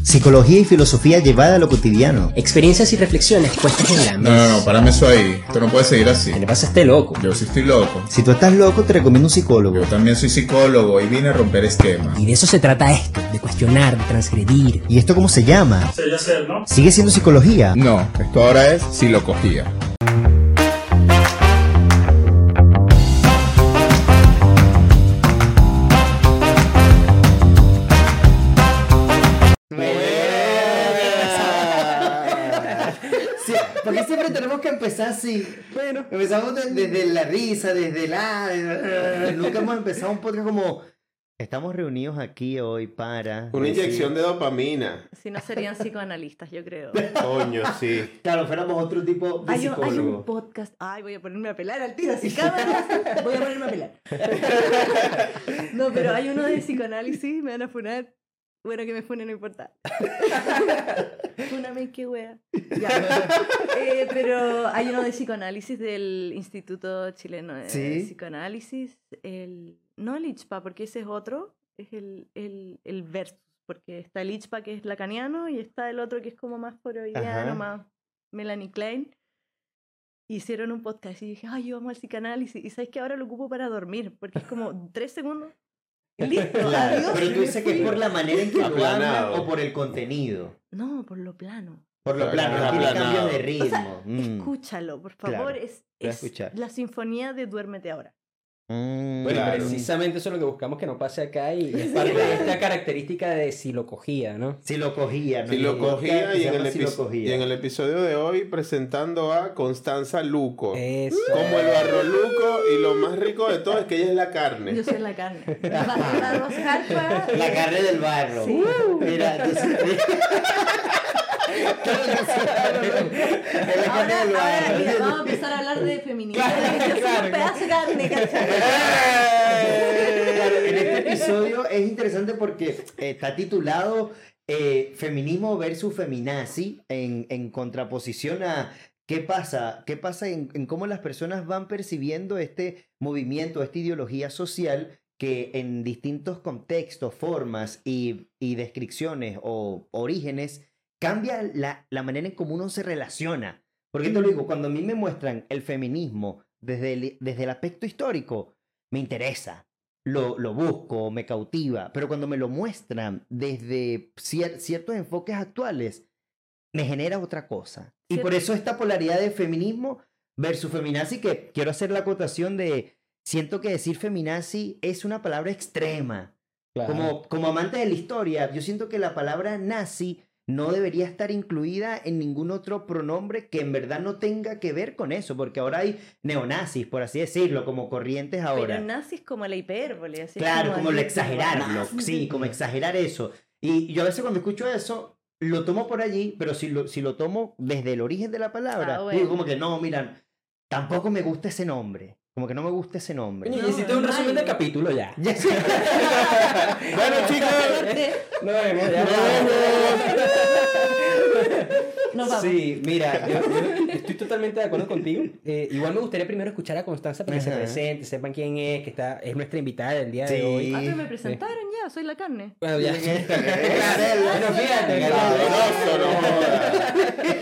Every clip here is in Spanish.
Psicología y filosofía llevada a lo cotidiano. Experiencias y reflexiones puestas en la mesa. No, párame eso ahí. Esto no puede seguir así. ¿Qué le pasa a este loco? Yo sí estoy loco. Si tú estás loco, te recomiendo un psicólogo. Yo también soy psicólogo y vine a romper esquemas. Y de eso se trata esto, de cuestionar, de transgredir. ¿Y esto cómo se llama? Sería ser, ¿no? ¿Sigue siendo psicología? No, esto ahora es psilocogía. Sí, porque siempre tenemos que empezar así. Bueno, empezamos desde la risa, nunca hemos empezado un podcast como... Estamos reunidos aquí hoy para... Una inyección de dopamina. Si no serían psicoanalistas, yo creo. Coño, sí. Claro, fuéramos otro tipo de Hay psicólogo. un podcast. Ay, voy a ponerme a pelar al tiro. Sin cámaras, voy a ponerme a pelar. No, pero hay uno de psicoanálisis. Me van a funar. Bueno, que me funen, no importa. Fúname, qué wea. Ya. Pero hay uno de psicoanálisis del Instituto Chileno de ¿Sí? Psicoanálisis. No el ICHPA, porque ese es otro. Es el versus. Porque está el ICHPA, que es lacaniano, y está el otro que es como más freudiano, más Melanie Klein. Hicieron un podcast y dije, ay, yo vamos al psicoanálisis. Y sabes que ahora lo ocupo para dormir, porque es como 3 segundos. Listo, Claro, adiós, pero tú dices que es por la manera en que lo hablan Aplanado. o por el contenido. No, por lo plano. Por lo Claro, plano, no tiene aplanado. cambios de ritmo. O sea, escúchalo, por favor. Claro, Es voy a escuchar. la sinfonía de Duérmete Ahora. Bueno, Claro. precisamente eso es lo que buscamos que no pase acá y es parte de esta característica de psilocogía, ¿no? Si lo cogía, ¿no? Psilocogía y Psilocogía. en el episodio de hoy presentando a Constanza Luco. Eso. Como el barro Luco, y lo más rico de todo es que ella es la carne. Yo soy la carne. Vas a roscar para... La carne del barro. Sí. Mira, entonces... Ahora, mira, vamos a empezar a hablar de feminismo. Yo soy un pedazo de carne, ¿cachai? Claro, en este episodio es interesante porque está titulado Feminismo versus Feminazi en contraposición a qué pasa en cómo las personas van percibiendo este movimiento, esta ideología social que en distintos contextos, formas y descripciones o orígenes cambia la manera en cómo uno se relaciona. Porque te lo digo, cuando a mí me muestran el feminismo desde el aspecto histórico, me interesa, lo busco, me cautiva, pero cuando me lo muestran desde ciertos enfoques actuales, me genera otra cosa. Y por eso esta polaridad de feminismo versus feminazi, que quiero hacer la acotación de, siento que decir feminazi es una palabra extrema. Claro. Como amante de la historia, yo siento que la palabra nazi no debería estar incluida en ningún otro pronombre que en verdad no tenga que ver con eso, porque ahora hay neonazis, por así decirlo, como corrientes ahora. Pero nazis como la hipérbole. Así Claro, como lo el- exagerarlo, sí, como exagerar eso. Y yo a veces cuando escucho eso, lo tomo por allí, pero si lo tomo desde el origen de la palabra, Ah, bueno. digo como que no, miran, tampoco me gusta ese nombre. Como que no me gusta ese nombre. Coño, No, hiciste un resumen del vale. capítulo ya. Ya sé. Bueno, chicos. Nos vemos, ya. Nos vamos. Sí, mira, yo estoy totalmente de acuerdo contigo. Igual me gustaría primero escuchar a Constanza para que se Ajá. presente, sepan quién es, que es nuestra invitada del día Sí. de hoy. Ah, pero me presentaron ya, soy la carne. Bueno, ya. Claro, Bueno, fíjate. Sabroso, no jodas.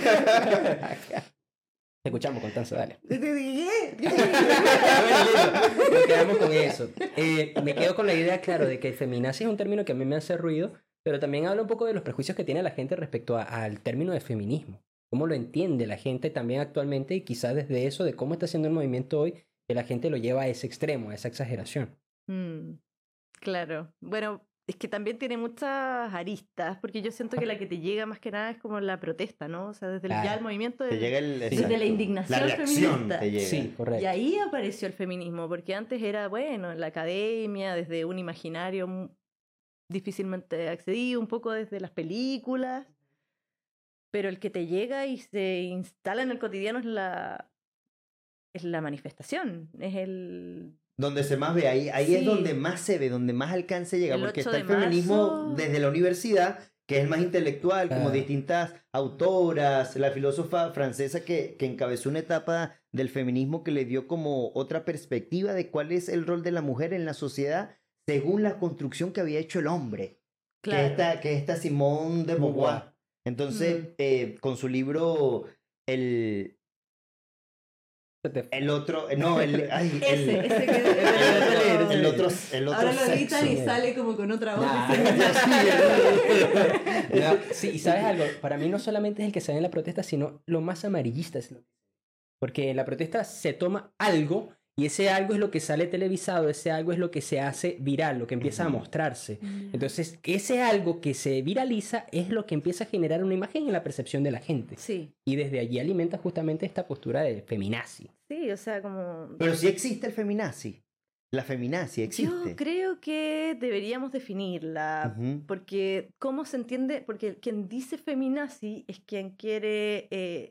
Te escuchamos, Constanza, dale. ¿Qué? Bueno, listo. Nos quedamos con eso. Me quedo con la idea, claro, de que el feminazi es un término que a mí me hace ruido, pero también habla un poco de los prejuicios que tiene la gente respecto al término de feminismo. Cómo lo entiende la gente también actualmente y quizás desde eso, de cómo está haciendo el movimiento hoy, que la gente lo lleva a ese extremo, a esa exageración. Claro. Bueno, es que también tiene muchas aristas, porque yo siento que la que te llega más que nada es como la protesta, ¿no? O sea, desde Claro. ya el movimiento Te llega el, desde exacto. la indignación La reacción feminista. te llega. Sí, correcto. Y ahí apareció el feminismo, porque antes era, bueno, en la academia, desde un imaginario difícilmente accedido, un poco desde las películas, pero el que te llega y se instala en el cotidiano es la manifestación, es el... Donde se más ve, ahí es Sí. donde más se ve, donde más alcance llega, El porque 8 está el de feminismo marzo. desde la universidad, que es el más intelectual, como Claro. distintas autoras, la filósofa francesa que encabezó una etapa del feminismo que le dio como otra perspectiva de cuál es el rol de la mujer en la sociedad según la construcción que había hecho el hombre. Claro. que es esta Simone de Beauvoir. Entonces, con su libro, el otro, no, ay, Ese que el otro ahora lo editan y sexo. sale como con otra voz. Nah. No, sí, y sabes algo, para mí no solamente es el que se ve en la protesta, sino lo más amarillista es lo que... Porque en la protesta se toma algo y ese algo es lo que sale televisado, ese algo es lo que se hace viral, lo que empieza a mostrarse. Entonces, ese algo que se viraliza es lo que empieza a generar una imagen en la percepción de la gente. Sí, Y desde allí alimenta justamente esta postura de feminazi. sí, o sea, como... Pero sí existe el feminazi. La feminazi existe. Yo creo que deberíamos definirla, Ujú, porque ¿cómo se entiende? Porque quien dice feminazi es quien quiere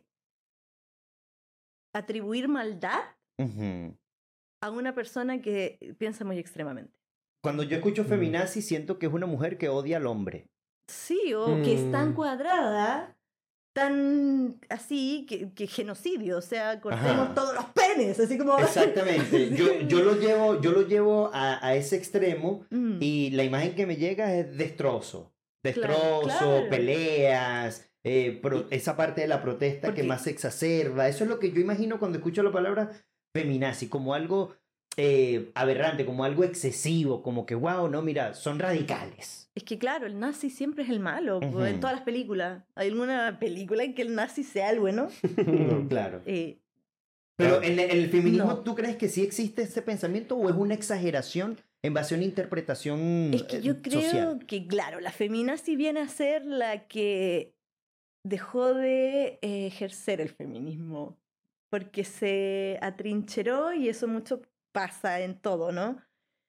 atribuir maldad ujú. a una persona que piensa muy extremadamente. Cuando yo escucho feminazi, siento que es una mujer que odia al hombre. Sí, o que es tan cuadrada, tan así, que genocidio, o sea, cortemos Ajá. todos los penes, así como... Exactamente. Yo lo llevo a ese extremo Mm, y la imagen que me llega es destrozo. Destrozo, claro. peleas, esa parte de la protesta que Porque- más se exacerba. Eso es lo que yo imagino cuando escucho la palabra feminazi, como algo aberrante, como algo excesivo, como que, wow, no, mira, son radicales. Es que claro, el nazi siempre es el malo, Ujú. en todas las películas. ¿Hay alguna película en que el nazi sea el bueno? Claro. Eh, Pero en el feminismo, No. ¿tú crees que sí existe ese pensamiento o es una exageración en base a una interpretación es que yo creo social? que, claro, la feminazi viene a ser la que dejó de ejercer el feminismo, porque se atrincheró y eso mucho pasa en todo, ¿no?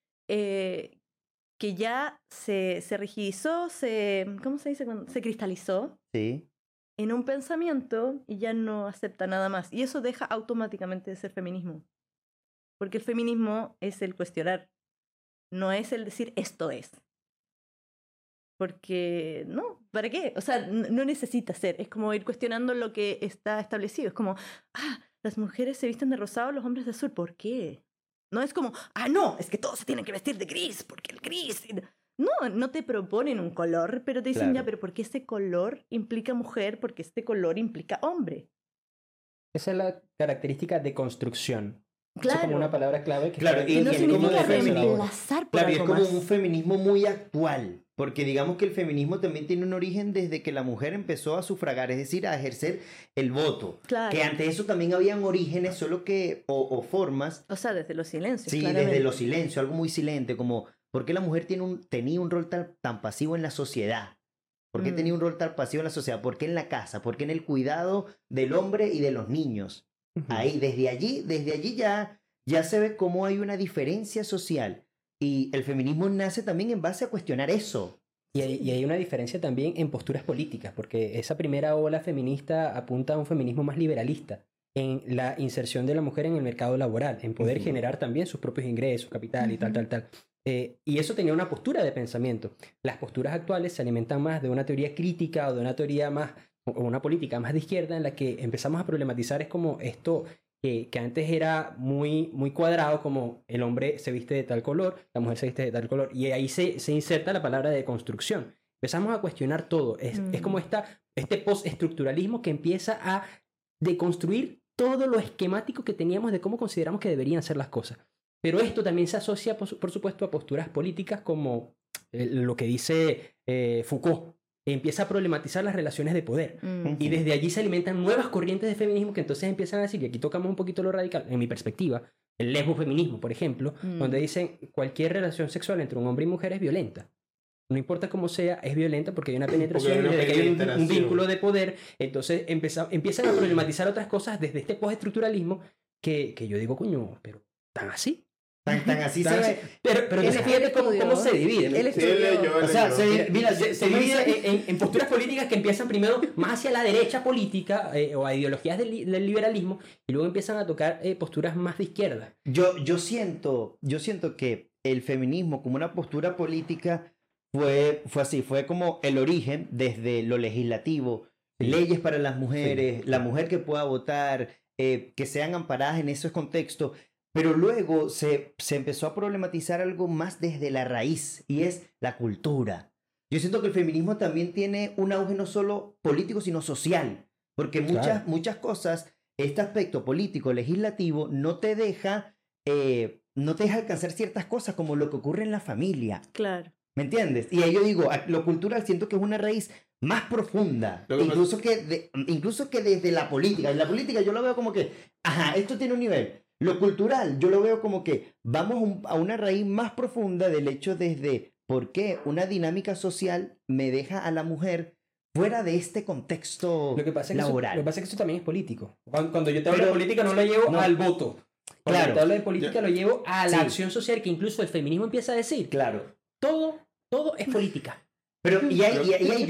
Que ya se rigidizó, ¿cómo se dice? Se cristalizó Sí. en un pensamiento y ya no acepta nada más. Y eso deja automáticamente de ser feminismo. Porque el feminismo es el cuestionar, no es el decir esto es. Porque, no, ¿para qué? O sea, no necesita ser. Es como ir cuestionando lo que está establecido. Es como, las mujeres se visten de rosado, los hombres de azul. ¿Por qué? No es como, no, es que todos se tienen que vestir de gris, porque el gris... No, no te proponen un color, pero te dicen Claro. ya, pero ¿por qué este color implica mujer? Porque este color implica hombre. Esa es la característica de construcción. Eso es Claro. como una palabra clave que Claro, está- y Y no tiene como significa defensa ahora. reemplazar por Claro, y es algo como más. un feminismo muy actual, porque digamos que el feminismo también tiene un origen desde que la mujer empezó a sufragar, es decir, a ejercer el voto. Claro. Que antes de eso también habían orígenes, solo que, o formas, O sea, desde los silencios. sí, claramente. desde los silencios, algo muy silente, como ¿por qué la mujer tenía un rol tan pasivo en la sociedad? ¿Por qué tenía un rol tan pasivo en la sociedad? ¿Por qué en la casa? ¿Por qué en el cuidado del hombre y de los niños? Ahí, desde allí ya se ve cómo hay una diferencia social. Y el feminismo nace también en base a cuestionar eso. Y hay una diferencia también en posturas políticas, porque esa primera ola feminista apunta a un feminismo más liberalista, en la inserción de la mujer en el mercado laboral, en poder generar también sus propios ingresos, capital y tal. Y eso tenía una postura de pensamiento. Las posturas actuales se alimentan más de una teoría crítica o de una teoría más, o una política más de izquierda en la que empezamos a problematizar es como esto que antes era muy, muy cuadrado, como el hombre se viste de tal color, la mujer se viste de tal color, y ahí se inserta la palabra de construcción. Empezamos a cuestionar todo. Es como este postestructuralismo que empieza a deconstruir todo lo esquemático que teníamos de cómo consideramos que deberían ser las cosas. Pero esto también se asocia, por supuesto, a posturas políticas como lo que dice Foucault. Empieza a problematizar las relaciones de poder. Y desde allí se alimentan nuevas corrientes de feminismo que entonces empiezan a decir, y aquí tocamos un poquito lo radical, en mi perspectiva, el lesbofeminismo, por ejemplo, donde dicen cualquier relación sexual entre un hombre y mujer es violenta. No importa cómo sea, es violenta porque hay una penetración, hay una desde que hay un penetración. vínculo de poder. Entonces empiezan a problematizar otras cosas desde este postestructuralismo que yo digo, coño, pero ¿tan así? Tan así ¿Tan se así? ve. Pero entonces fíjate cómo se divide. Él Sí, él leyó, O sea, mira, Se tú me divide dices- en posturas políticas que empiezan primero más hacia la derecha política o a ideologías del liberalismo y luego empiezan a tocar posturas más de izquierda. Yo siento que el feminismo como una postura política fue así, fue como el origen desde lo legislativo, leyes para las mujeres, la mujer que pueda votar, que sean amparadas en esos contextos, pero luego se empezó a problematizar algo más desde la raíz y es la cultura. yo siento que el feminismo también tiene un auge no solo político, sino social. Porque muchas cosas, este aspecto político, legislativo, no te deja alcanzar ciertas cosas como lo que ocurre en la familia. Claro. ¿Me entiendes? Y ahí yo digo, lo cultural siento que es una raíz más profunda, incluso que desde la política. En la política yo lo veo como que, esto tiene un nivel. Lo cultural yo lo veo como que vamos a una raíz más profunda del hecho desde por qué una dinámica social me deja a la mujer fuera de este contexto laboral. Lo que pasa es que eso también es político. Cuando yo te hablo de política no lo llevo al voto. Cuando te hablo de política lo llevo a la acción social, que incluso el feminismo empieza a decir. Claro. Todo es política. Pero y ahí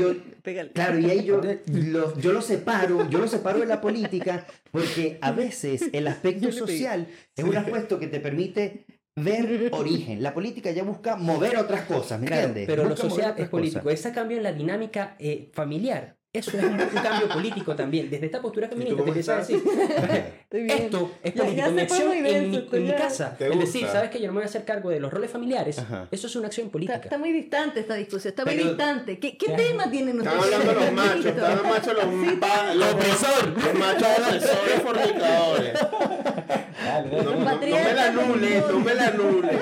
yo lo separo de la política, porque a veces el aspecto social es un aspecto que te permite ver origen. La política ya busca mover otras cosas, ¿me entiendes? Pero busca lo social mover es político. cosas. Ese cambio en la dinámica familiar, eso es un cambio político también. Desde esta postura feminista te empieza a decir, esto es político. Mi acción en mi casa. Es decir, sabes que yo no me voy a hacer cargo de los roles familiares. Eso es una acción política. Está muy distante esta discusión, está muy distante. ¿Qué tema tienen ustedes? Están hablando los machos, los machos opresores fornicadores. No me la anules.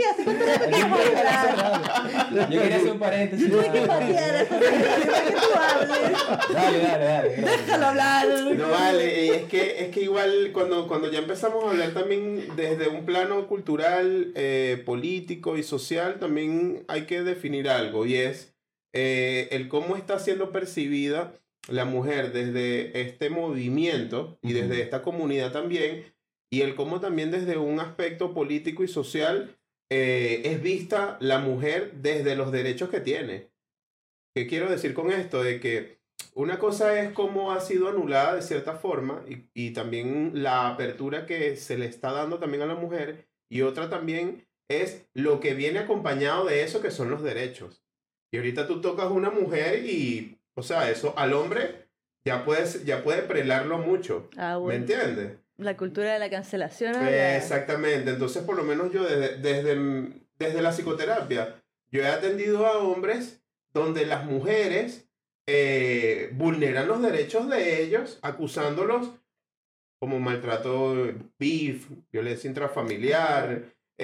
Yo quería hacer un paréntesis. Tuve que patear a esta señora para que tú hables. Dale. Déjalo hablar. No vale, es que igual cuando ya empezamos a hablar también desde un plano cultural, político y social, también hay que definir algo, y es el cómo está siendo percibida la mujer desde este movimiento y desde esta comunidad también, y el cómo también desde un aspecto político y social es vista la mujer desde los derechos que tiene. ¿Qué quiero decir con esto? De que una cosa es cómo ha sido anulada de cierta forma y también la apertura que se le está dando también a la mujer, y otra también es lo que viene acompañado de eso, que son los derechos. Y ahorita tú tocas una mujer y, o sea, eso al hombre ya puede prelarlo mucho. Bueno. ¿Me entiendes? La cultura de la cancelación. Exactamente. Entonces, por lo menos yo desde la psicoterapia, yo he atendido a hombres donde las mujeres vulneran los derechos de ellos, acusándolos como maltrato, violencia intrafamiliar,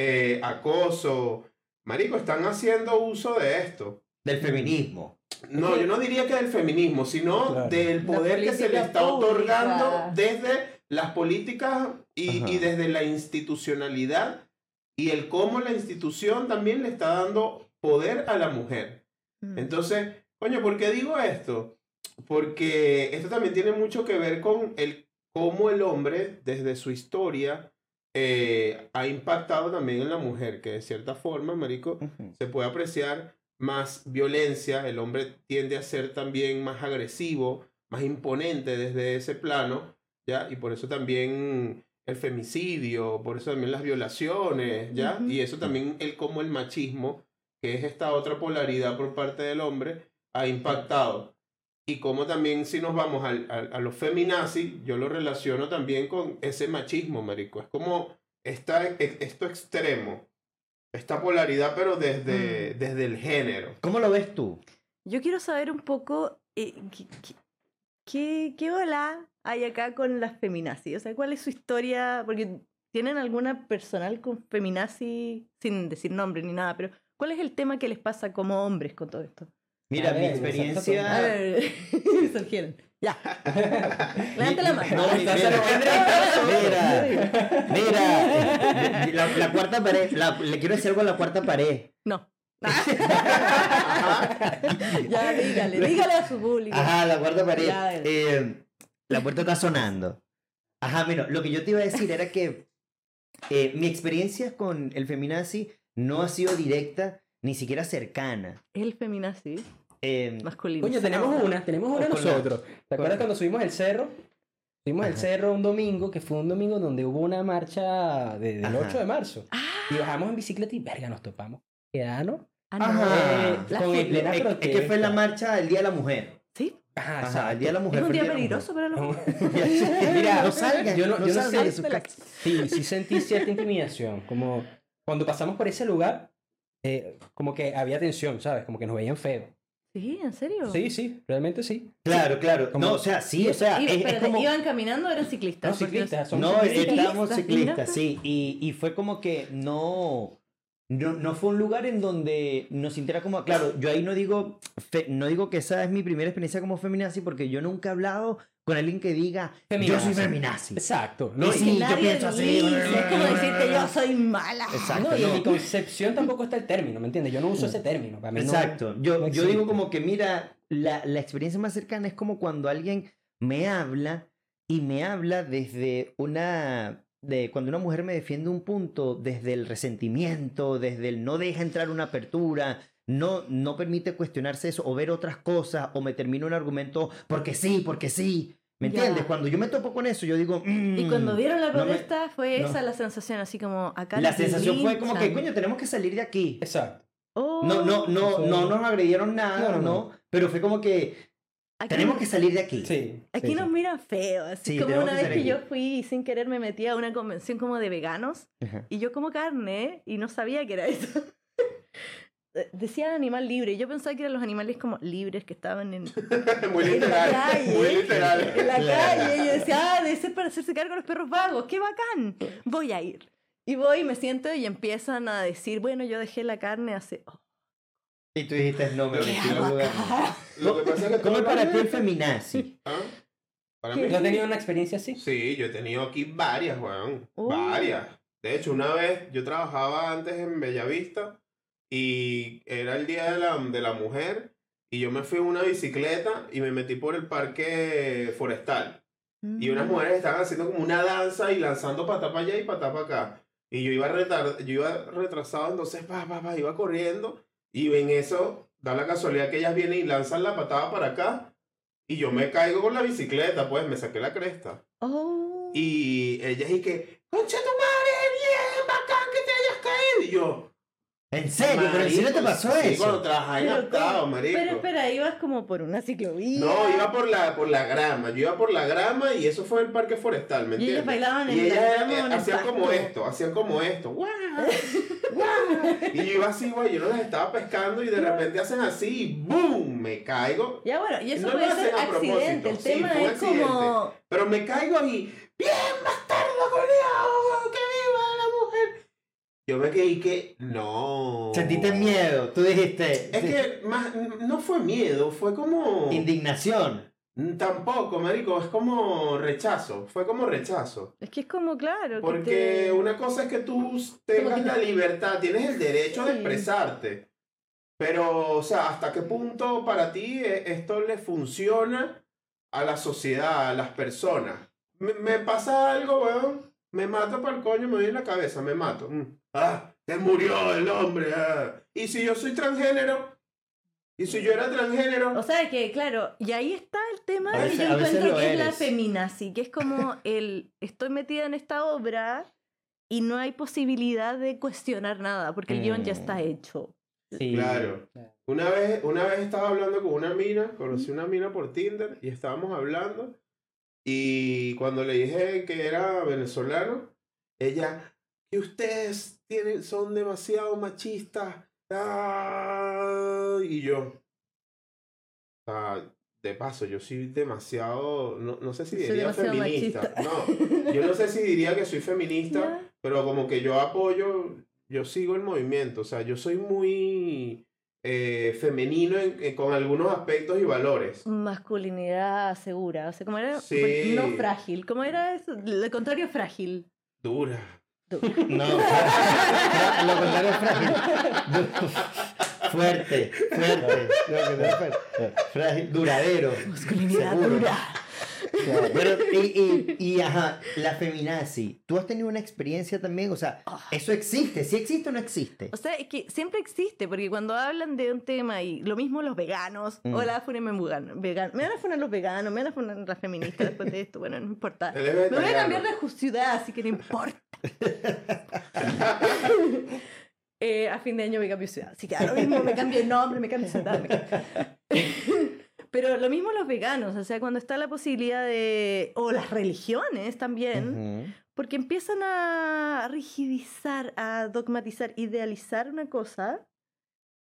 acoso. Marico, están haciendo uso de esto. Del feminismo. No, yo no diría que del feminismo, sino del poder que se le está otorgando desde las políticas y desde la institucionalidad, y el cómo la institución también le está dando poder a la mujer. Entonces, coño, ¿por qué digo esto? Porque esto también tiene mucho que ver con cómo el hombre, desde su historia, ha impactado también en la mujer, que de cierta forma, marico, se puede apreciar más violencia. El hombre tiende a ser también más agresivo, más imponente desde ese plano, ¿ya? Y por eso también el femicidio, por eso también las violaciones, ¿ya? Y eso también como el machismo, que es esta otra polaridad por parte del hombre, ha impactado. Y como también si nos vamos a los feminazis, yo lo relaciono también con ese machismo, marico. Es como esto extremo, esta polaridad, pero desde el género. ¿Cómo lo ves tú? Yo quiero saber un poco ¿qué hola hay acá con las feminazis? O sea, ¿cuál es su historia? Porque tienen alguna personal con feminazi, sin decir nombre ni nada, pero ¿cuál es el tema que les pasa como hombres con todo esto? Mira, mi experiencia... A ver, surgieron. Ya. Levanta la mano. No, mira, la cuarta pared, le quiero decir algo a la cuarta pared. No. Ya, dígale a su público. Ajá, la cuarta pared. La puerta está sonando. Ajá, mira, lo que yo te iba a decir era que mi experiencia con el feminazi no ha sido directa, ni siquiera cercana. El feminazi masculino. Coño, tenemos una nosotros. ¿Te acuerdas cuando subimos el cerro? Subimos el cerro un domingo, que fue un domingo donde hubo una marcha del 8 de marzo. Y bajamos en bicicleta y verga, nos topamos. ¿no? Con el plena protesta. Es que fue la marcha del Día de la Mujer. ¿Sí? Ajá, el Día de la Mujer. Es un día peligroso para la mujer. Mira, no salgan. Yo no salgan de sé, su casa. Sí sentí cierta intimidación. Como cuando pasamos por ese lugar, como que había tensión, ¿sabes? Como que nos veían feo. Sí, ¿en serio? Sí, realmente sí. Claro, claro. Como- No, o sea, sí, o sea, es como... ¿Iban caminando o eran ciclistas? No, ciclistas, son No, ciclistas. estábamos Ciclistas, ciclistas, mira. sí. Y fue como que no fue un lugar en donde nos sintiera como... Claro, yo ahí no digo que esa es mi primera experiencia como feminazi, porque yo nunca he hablado con alguien que diga, yo soy feminazi. Exacto. No, Es sí, que yo nadie pienso así. dice, es como decirte yo soy mala. Exacto. No, y en no. mi concepción tampoco está el término, ¿me entiendes? Yo no uso ese término. Para mí no- Exacto. no Yo existe. digo como que, mira, la experiencia más cercana es como cuando alguien me habla y me habla desde cuando una mujer me defiende un punto, desde el resentimiento, desde el no deja entrar una apertura, no permite cuestionarse eso o ver otras cosas o me termina un argumento porque sí. ¿Me Ya. entiendes? Cuando yo me topo con eso, yo digo... Y cuando vieron la no me- protesta fue no. esa la sensación, así como acá La nos sensación fue como que, linchan. coño, tenemos que salir de aquí. Exacto. Oh, No Fue- nos agredieron nada, No, no, pero fue como que aquí, tenemos que salir de aquí. Sí. aquí sí, nos sí. miran feo. Así Sí, como tenemos una que vez salir que yo aquí. fui y sin querer me metí a una convención como de veganos Ajá. y yo como carne y no sabía que era eso. Decía animal libre y yo pensaba que eran los animales como libres que estaban en Muy en la literal. calle. Muy literal. En la Claro. calle. Y yo decía, debe ser para hacerse cargo de los perros vagos. ¡Qué bacán! Voy a ir. Y voy, me siento y empiezan a decir, bueno, yo dejé la carne hace... Oh, Y tú dijiste, no, me ¿Qué metí en hago un lugar. acá? Lo que pasa es que ¿Cómo es todos para los- ti el feminazi? ¿Ah? ¿Para ¿Qué? mí? ¿Tú has tenido una experiencia así? Sí, yo he tenido aquí varias, weón. Oh. Varias. De hecho, una vez yo trabajaba antes en Bellavista y era el día de la mujer y yo me fui en una bicicleta y me metí por el parque forestal. Y unas mujeres estaban haciendo como una danza y lanzando patá para allá y patá para acá. Y yo iba retrasado, entonces iba corriendo. Y en eso da la casualidad que ellas vienen y lanzan la patada para acá. Y yo me caigo con la bicicleta, pues me saqué la cresta. Oh. Y ellas y que, concha tu madre, bien, bacán que te hayas caído. Y yo, ¿En serio? ¿Pero en serio te pasó sí, eso? cuando trabajaba en Pero, Octavo, ¿cómo? marico. Pero espera, ibas como por una ciclovía. No, iba por la grama. Yo iba por la grama y eso fue el parque forestal, ¿me Y ellas entiendes? bailaban en Y la ellas grama o en el hacían como pasto. esto. ¡Guau! ¡Guau! Y yo iba así, güey, yo no las estaba pescando y de repente hacen así y ¡boom! Me caigo. Ya bueno, y eso No puede lo ser hacen a accidente. El propósito. Sí, tema fue un es como... Pero me caigo y ¡bien, bastardo, coleado! ¡Que viva la mujer! Yo me quedé que no. Sentiste miedo, tú dijiste. Es que más, no fue miedo, fue como... Indignación. Tampoco, marico, es como rechazo. Fue como rechazo. Es que es como, claro, que Porque te... una cosa es que tú tengas que la no- libertad, tienes el derecho de Sí. expresarte. Pero, o sea, ¿hasta qué punto para ti esto le funciona a la sociedad, a las personas? Me pasa algo, weón. Me mato para el coño, me doy en la cabeza, me mato. Se murió el hombre. ¿Y si yo soy transgénero? ¿Y si yo era transgénero? O sea, que claro, y ahí está el tema A que veces- yo a veces encuentro lo que es la eres. feminazi, que es como estoy metida en esta obra y no hay posibilidad de cuestionar nada, porque el guión ya está hecho. Sí. Claro. Una vez estaba hablando con una mina, conocí una mina por Tinder y estábamos hablando y cuando le dije que era venezolano, ella, que ustedes son demasiado machistas. Y yo, de paso, yo soy demasiado, no sé si Soy diría demasiado feminista. machista. No, yo no sé si diría que soy feminista, ¿Ya? pero como que yo apoyo, yo sigo el movimiento, o sea, yo soy muy femenino con algunos aspectos y valores. Masculinidad segura, o sea, como era Sí. no frágil, como era eso, lo contrario frágil. Dura. No, lo contrario es frágil. Fuerte. Lo contrario es frágil, duradero. Masculinidad seguro. dura. Claro, pero, ajá, la feminazi, ¿tú has tenido una experiencia también? O sea, ¿eso existe? ¿Sí existe o no existe? O sea, es que siempre existe, porque cuando hablan de un tema y lo mismo los veganos, hola, fúnenme vegano, me van a funar los veganos, me van a funar las feministas después de esto, bueno, no importa. Él es Me voy a vegetariano. cambiar de ciudad, así que no importa. A fin de año me cambio de ciudad, así que a lo mismo me cambio de nombre, me cambio de ciudad. Pero lo mismo los veganos, o sea, cuando está la posibilidad de... o las religiones también, Ujú. porque empiezan a rigidizar, a dogmatizar, idealizar una cosa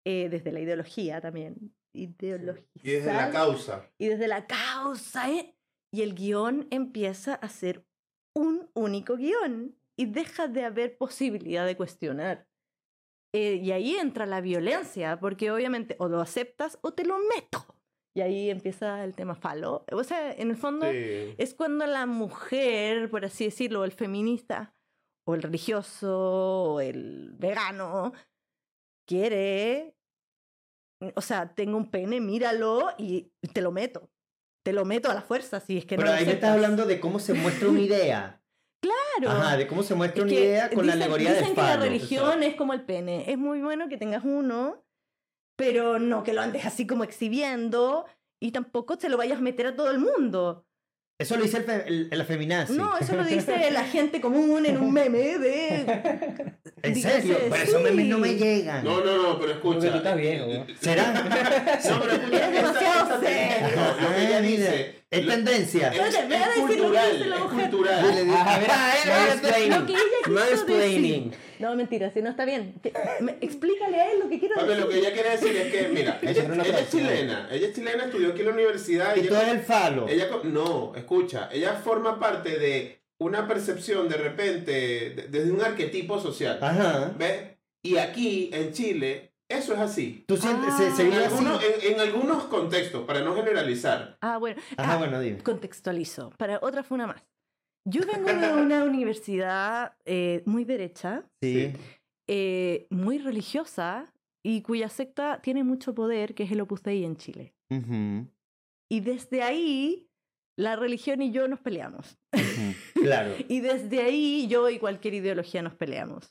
desde la ideología también. Ideologizar. Y desde la causa. Y desde la causa, y el guión empieza a ser un único guión y deja de haber posibilidad de cuestionar. Y ahí entra la violencia, porque obviamente o lo aceptas o te lo meto. Y ahí empieza el tema falo. O sea, en el fondo es cuando la mujer, por así decirlo, el feminista, o el religioso, o el vegano, quiere... O sea, tengo un pene, míralo y te lo meto. Te lo meto a la fuerza, si es que pero no lo ahí me estás aceptas. hablando de cómo se muestra una idea. Claro. Ajá, de cómo se muestra Es una que idea con la alegoría del dicen que la falo. religión es como el pene. Es muy bueno que tengas uno, pero no que lo andes así como exhibiendo y tampoco se lo vayas a meter a todo el mundo. Eso lo dice la feminazi. No, eso lo dice la gente común en un meme de... ¿En serio? Pero esos memes no me llegan. No, pero escucha. Porque tú estás viejo, ¿no? ¿Será? No, pero escucha. Eres demasiado serio. Lo que ella Mira, dice. es tendencia. Espérate, me va a decir lo que dice la Es mujer. cultural. A ver, Lo que ella quiso mansplaining. decir. No, mentira, si no está bien. Explícale a él lo que quiero Papi, decir. lo que ella quiere decir es que, mira, ella es chilena. Ella es chilena, estudió aquí en la universidad. Y todo es el falo. No, escucha, ella forma parte de una percepción de repente, desde un arquetipo social. Ajá. ¿Ves? Y aquí, en Chile, eso es así. ¿Tú sientes, se En vive así? en algunos contextos, para no generalizar. Bueno. Ajá, bueno, dime. Contextualizo. Para otra fue más. Yo vengo de una universidad muy derecha, Sí. muy religiosa y cuya secta tiene mucho poder, que es el Opus Dei en Chile. Ujú, Y desde ahí, la religión y yo nos peleamos. ujú, claro. Y desde ahí, yo y cualquier ideología nos peleamos.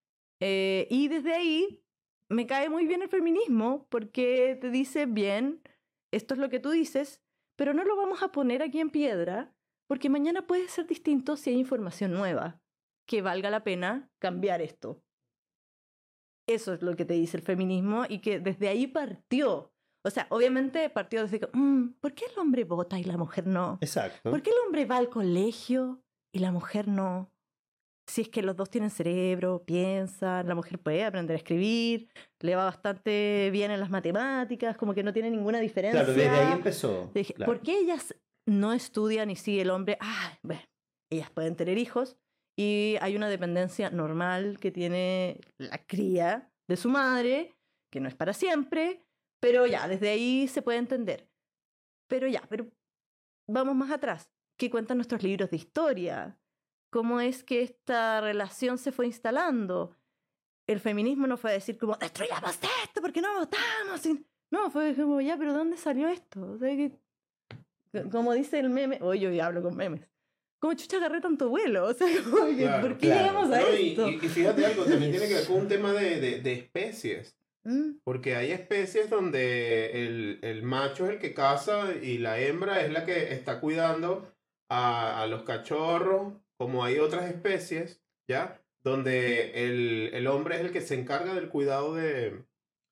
Y desde ahí, me cae muy bien el feminismo, porque te dice, bien, esto es lo que tú dices, pero no lo vamos a poner aquí en piedra, porque mañana puede ser distinto si hay información nueva, que valga la pena cambiar esto. Eso es lo que te dice el feminismo y que desde ahí partió. O sea, obviamente partió desde que, ¿por qué el hombre vota y la mujer no? Exacto. ¿Por qué el hombre va al colegio y la mujer no? Si es que los dos tienen cerebro, piensan, la mujer puede aprender a escribir, le va bastante bien en las matemáticas, como que no tiene ninguna diferencia. Claro, desde ahí empezó. Dije, Claro. ¿por qué ellas no estudian y sigue el hombre? Bueno, ellas pueden tener hijos y hay una dependencia normal que tiene la cría de su madre, que no es para siempre, pero ya, desde ahí se puede entender. Pero vamos más atrás. ¿Qué cuentan nuestros libros de historia? ¿Cómo es que esta relación se fue instalando? El feminismo no fue a decir como, destruyamos esto porque no votamos. No, fue como, ya, pero ¿dónde salió esto? O sea, como dice el meme, yo hablo con memes. ¿Cómo chucha agarré tanto vuelo? O sea, como que, Claro, ¿por qué llegamos a esto? Y fíjate algo, también tiene que ver con un tema de especies. Porque hay especies donde el macho es el que caza y la hembra es la que está cuidando a los cachorros, como hay otras especies, ¿ya? Donde el hombre es el que se encarga del cuidado de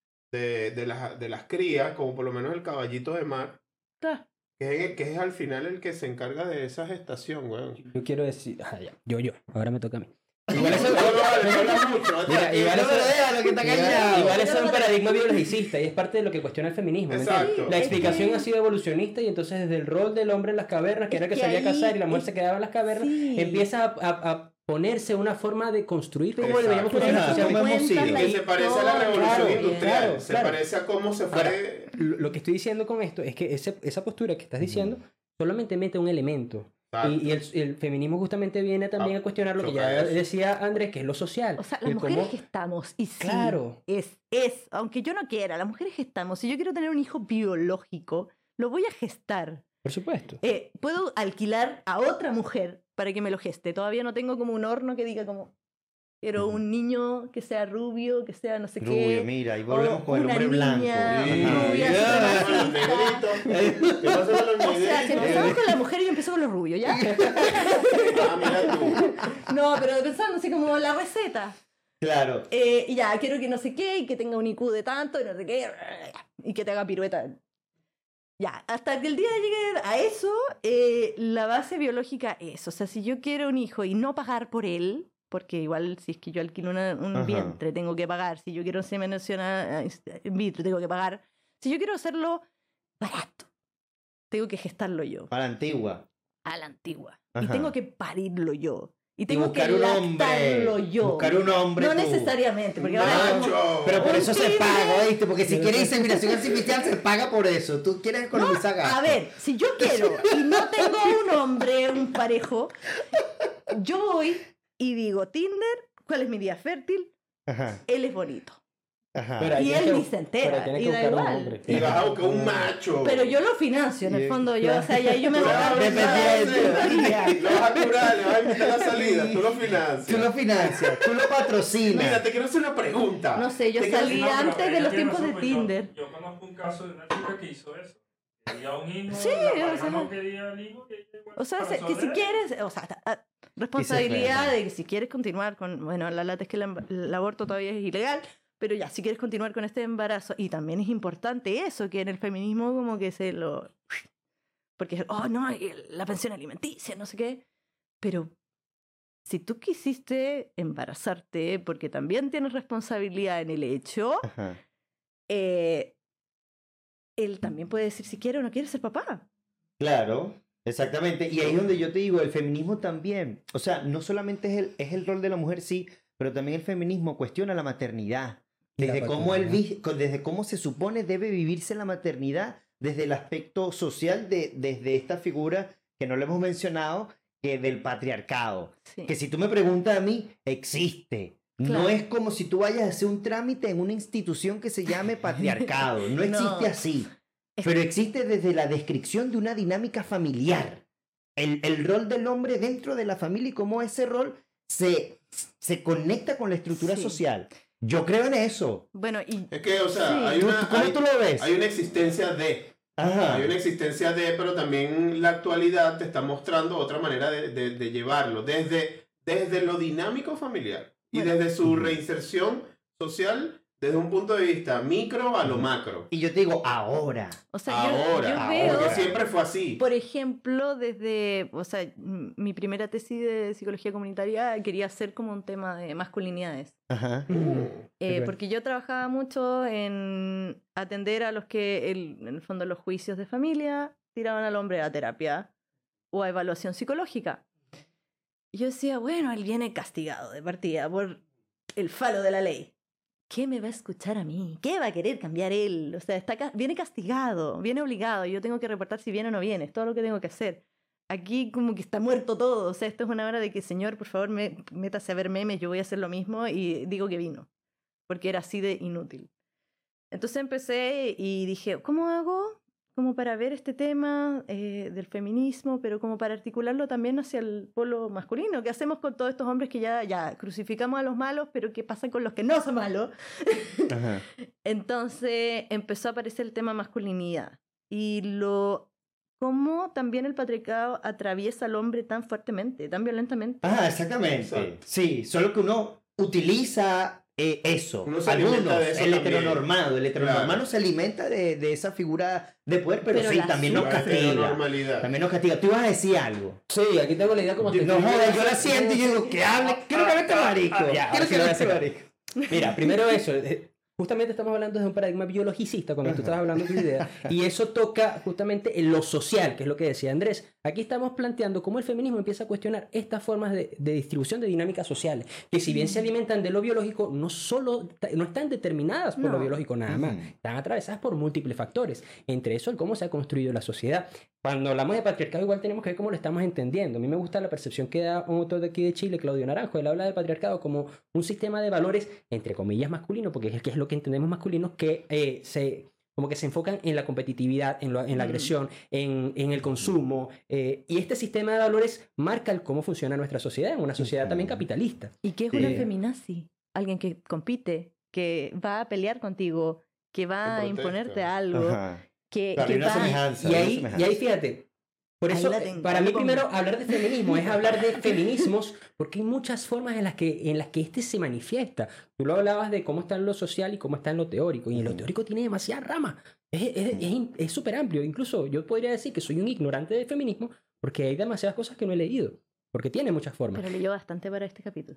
las crías, como por lo menos el caballito de mar, Claro. que es al final el que se encarga de esa gestación, weón. Yo quiero decir... yo. Ahora me toca a mí. Igual eso no habla mucho. Mira, igual eso, déjalo, que está callado. igual eso es un paradigma biologicista y es parte de lo que cuestiona el feminismo. ¿me entiendes? Exacto. La Es explicación que- ha sido evolucionista y entonces desde el rol del hombre en las cavernas, que Es era el que que salía a ahí cazar y la mujer es- se quedaba en las cavernas, sí. empieza a ponerse una forma de construir cómo Exacto. deberíamos Pero funcionar Ajá, eso socialmente. ¿cómo hemos cuentan sido? la Que se parece a la historia. revolución Claro, industrial, claro, se claro. parece a cómo se fue. Ahora, lo que estoy diciendo con esto es que esa postura que estás diciendo solamente mete un elemento. Exacto. Y el feminismo justamente viene también a cuestionar lo que choca ya eso. decía Andrés, que es lo social. O sea, El las mujeres cómo- gestamos. Y sí, Claro. aunque yo no quiera, las mujeres gestamos. Si yo quiero tener un hijo biológico, lo voy a gestar. Por supuesto. Puedo alquilar a otra mujer para que me lo geste. Todavía no tengo como un horno que diga como, quiero un niño que sea rubio, que sea no sé Rubio, qué. mira, y o volvemos con el una hombre blanco. niña Sí. rubia, Ah, supremacista. ¿Qué pasa con los O sea, si negritos? empezamos con la mujer y yo empiezo con los rubios, ¿ya? Mira tú. No, pero pensando así como la receta. Claro. Y ya, quiero que no sé qué, y que tenga un IQ de tanto, y no sé qué, y que te haga pirueta. Ya, hasta que el día llegue a eso, la base biológica es, o sea, si yo quiero un hijo y no pagar por él, porque igual si es que yo alquilo un vientre, tengo que pagar. Si yo quiero seminación in vitro, tengo que pagar. Si yo quiero hacerlo barato, tengo que gestarlo yo. A la antigua. A la antigua. Y tengo que parirlo yo. Y tengo buscar que un lactarlo hombre, yo. buscar un hombre. No tú. necesariamente, porque ahora ¡Macho! Pero por un eso se Tinder. paga, ¿oíste? Porque si quieres inseminación artificial, se paga por eso. Tú quieres economizar gastos. A ver, si yo quiero y no tengo un hombre, un parejo, yo voy y digo, Tinder, ¿cuál es mi día fértil? Ajá, Él es bonito. ajá. Pero Y hay él que- ni se entera, pero tienes y que da buscar un igual. hombre. Y vas a buscar un macho. Pero yo lo financio, en el fondo, yo, o sea, y ahí yo me voy a Dependiente. Lo vas a curar, le vas a invitar a la salida, tú lo financias. Tú lo financias, tú lo patrocinas. Mira, te quiero hacer una pregunta. No sé, yo Te quiero salí hacer una antes de ella los tiene tiempos de razón, pues Tinder. Yo conozco un caso de una chica que hizo eso. Quería un hijo, Sí, la o pareja sea, no quería el hijo. Que ella, O sea, para que si sobrevivir. quieres, o sea, responsabilidad de que si quieres continuar con, bueno, la lata es que el aborto todavía es ilegal, pero ya, si quieres continuar con este embarazo, y también es importante eso, que en el feminismo como que se lo... Porque, oh, no, la pensión alimenticia, no sé qué, pero si tú quisiste embarazarte porque también tienes responsabilidad en el hecho, Ajá. él también puede decir si quiere o no quiere ser papá. Claro, exactamente. Y ahí es donde yo te digo, el feminismo también. O sea, no solamente es el rol de la mujer, sí, pero también el feminismo cuestiona la maternidad. Y la Desde desde cómo se supone debe vivirse la maternidad, desde el aspecto social, desde esta figura que no le hemos mencionado, que del patriarcado. Sí. Que si tú me preguntas a mí, existe. Claro. No es como si tú vayas a hacer un trámite en una institución que se llame patriarcado. No existe No. así. Pero existe desde la descripción de una dinámica familiar. El rol del hombre dentro de la familia y cómo ese rol se conecta con la estructura Sí. social. Yo creo en eso. Bueno, y Es que, o sea, Sí. hay una, ¿Cómo hay, tú lo ves? hay una existencia de. Ajá. Hay una existencia de, pero también la actualidad te está mostrando otra manera de llevarlo. Desde lo dinámico familiar y Bueno. desde su reinserción social, desde un punto de vista micro a lo macro. Y yo te digo, ahora. o sea, Ahora, yo veo, porque siempre fue así. por ejemplo, desde, o sea, mi primera tesis de psicología comunitaria quería hacer como un tema de masculinidades. Ajá. Ok. Porque yo trabajaba mucho en atender a los que, en el fondo, los juicios de familia tiraban al hombre a terapia o a evaluación psicológica. Y yo decía, bueno, él viene castigado de partida por el falo de la ley. ¿Qué me va a escuchar a mí? ¿Qué va a querer cambiar él? O sea, viene castigado, viene obligado. Yo tengo que reportar si viene o no viene. Es todo lo que tengo que hacer. Aquí como que está muerto todo. O sea, esto es una hora de que, señor, por favor, métase a ver memes. Yo voy a hacer lo mismo y digo que vino. Porque era así de inútil. Entonces empecé y dije, ¿cómo hago? Como para ver este tema del feminismo, pero como para articularlo también hacia el polo masculino. ¿Qué hacemos con todos estos hombres que ya crucificamos a los malos, pero qué pasa con los que no son malos? Ajá. Entonces empezó a aparecer el tema masculinidad. Y cómo también el patriarcado atraviesa al hombre tan fuertemente, tan violentamente. Ajá, exactamente. Exacto. Sí, solo que uno utiliza eso. Uno se alimenta Algunos, de eso el también. heteronormado. El heteronormado Claro. se alimenta de esa figura de poder, pero Pero sí, la también nos La castiga. heteronormalidad. También nos castiga. Tú ibas a decir algo. Sí, aquí tengo la idea como te No jodas, yo la siento y yo digo, que hable. Quiero que hable este marico. Ya, Quiero ahora sí que lo voy hable a este sacar. marico. Mira, primero eso. Justamente estamos hablando de un paradigma biologicista cuando tú estabas hablando de tu idea. Y eso toca justamente en lo social, que es lo que decía Andrés. Aquí estamos planteando cómo el feminismo empieza a cuestionar estas formas de distribución de dinámicas sociales, que si bien se alimentan de lo biológico, no están determinadas por lo No. biológico nada más. Ujú. Están atravesadas por múltiples factores. Entre eso, el cómo se ha construido la sociedad. Cuando hablamos de patriarcado, igual tenemos que ver cómo lo estamos entendiendo. A mí me gusta la percepción que da un autor de aquí de Chile, Claudio Naranjo. Él habla de patriarcado como un sistema de valores, entre comillas, masculino, porque es lo que entendemos masculinos, que como que se enfocan en la competitividad, en la agresión, en el consumo. Y este sistema de valores marca cómo funciona nuestra sociedad, en una sociedad también capitalista. ¿Y qué es una Sí. feminazi? Alguien que compite, que va a pelear contigo, que va a Que protesta. imponerte algo, Ajá. que Claro, hay una va... semejanza. Y hay una ahí, semejanza. fíjate, por Ahí eso, la tengo, para mí lo pongo. primero hablar de feminismo es hablar de feminismos, porque hay muchas formas en las que este se manifiesta. Tú lo hablabas de cómo está en lo social y cómo está en lo teórico, y en lo teórico tiene demasiadas ramas. Es súper amplio. Incluso yo podría decir que soy un ignorante del feminismo porque hay demasiadas cosas que no he leído. porque tiene muchas formas. Pero leyó bastante para este capítulo.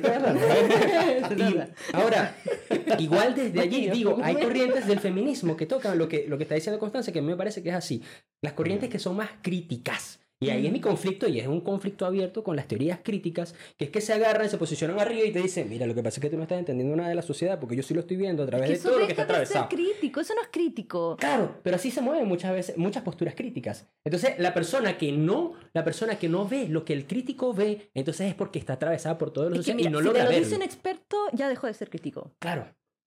Y ahora, igual desde allí, digo, hay corrientes del feminismo que tocan lo que está diciendo Constanza, que a mí me parece que es así. Las corrientes que son más críticas. Y ahí es mi conflicto, y es un conflicto abierto con las teorías críticas, que es que se agarran, se posicionan arriba y te dicen, mira, lo que pasa es que tú no estás entendiendo nada de la sociedad, porque yo sí lo estoy viendo a través de todo lo que está atravesado. Eso es crítico, eso no es crítico. Claro, pero así se mueven muchas veces, muchas posturas críticas. Entonces, la persona que no ve lo que el crítico ve, entonces es porque está atravesada por todo lo social y no logra verlo. Si te lo dice un experto, ya dejó de ser crítico. Claro.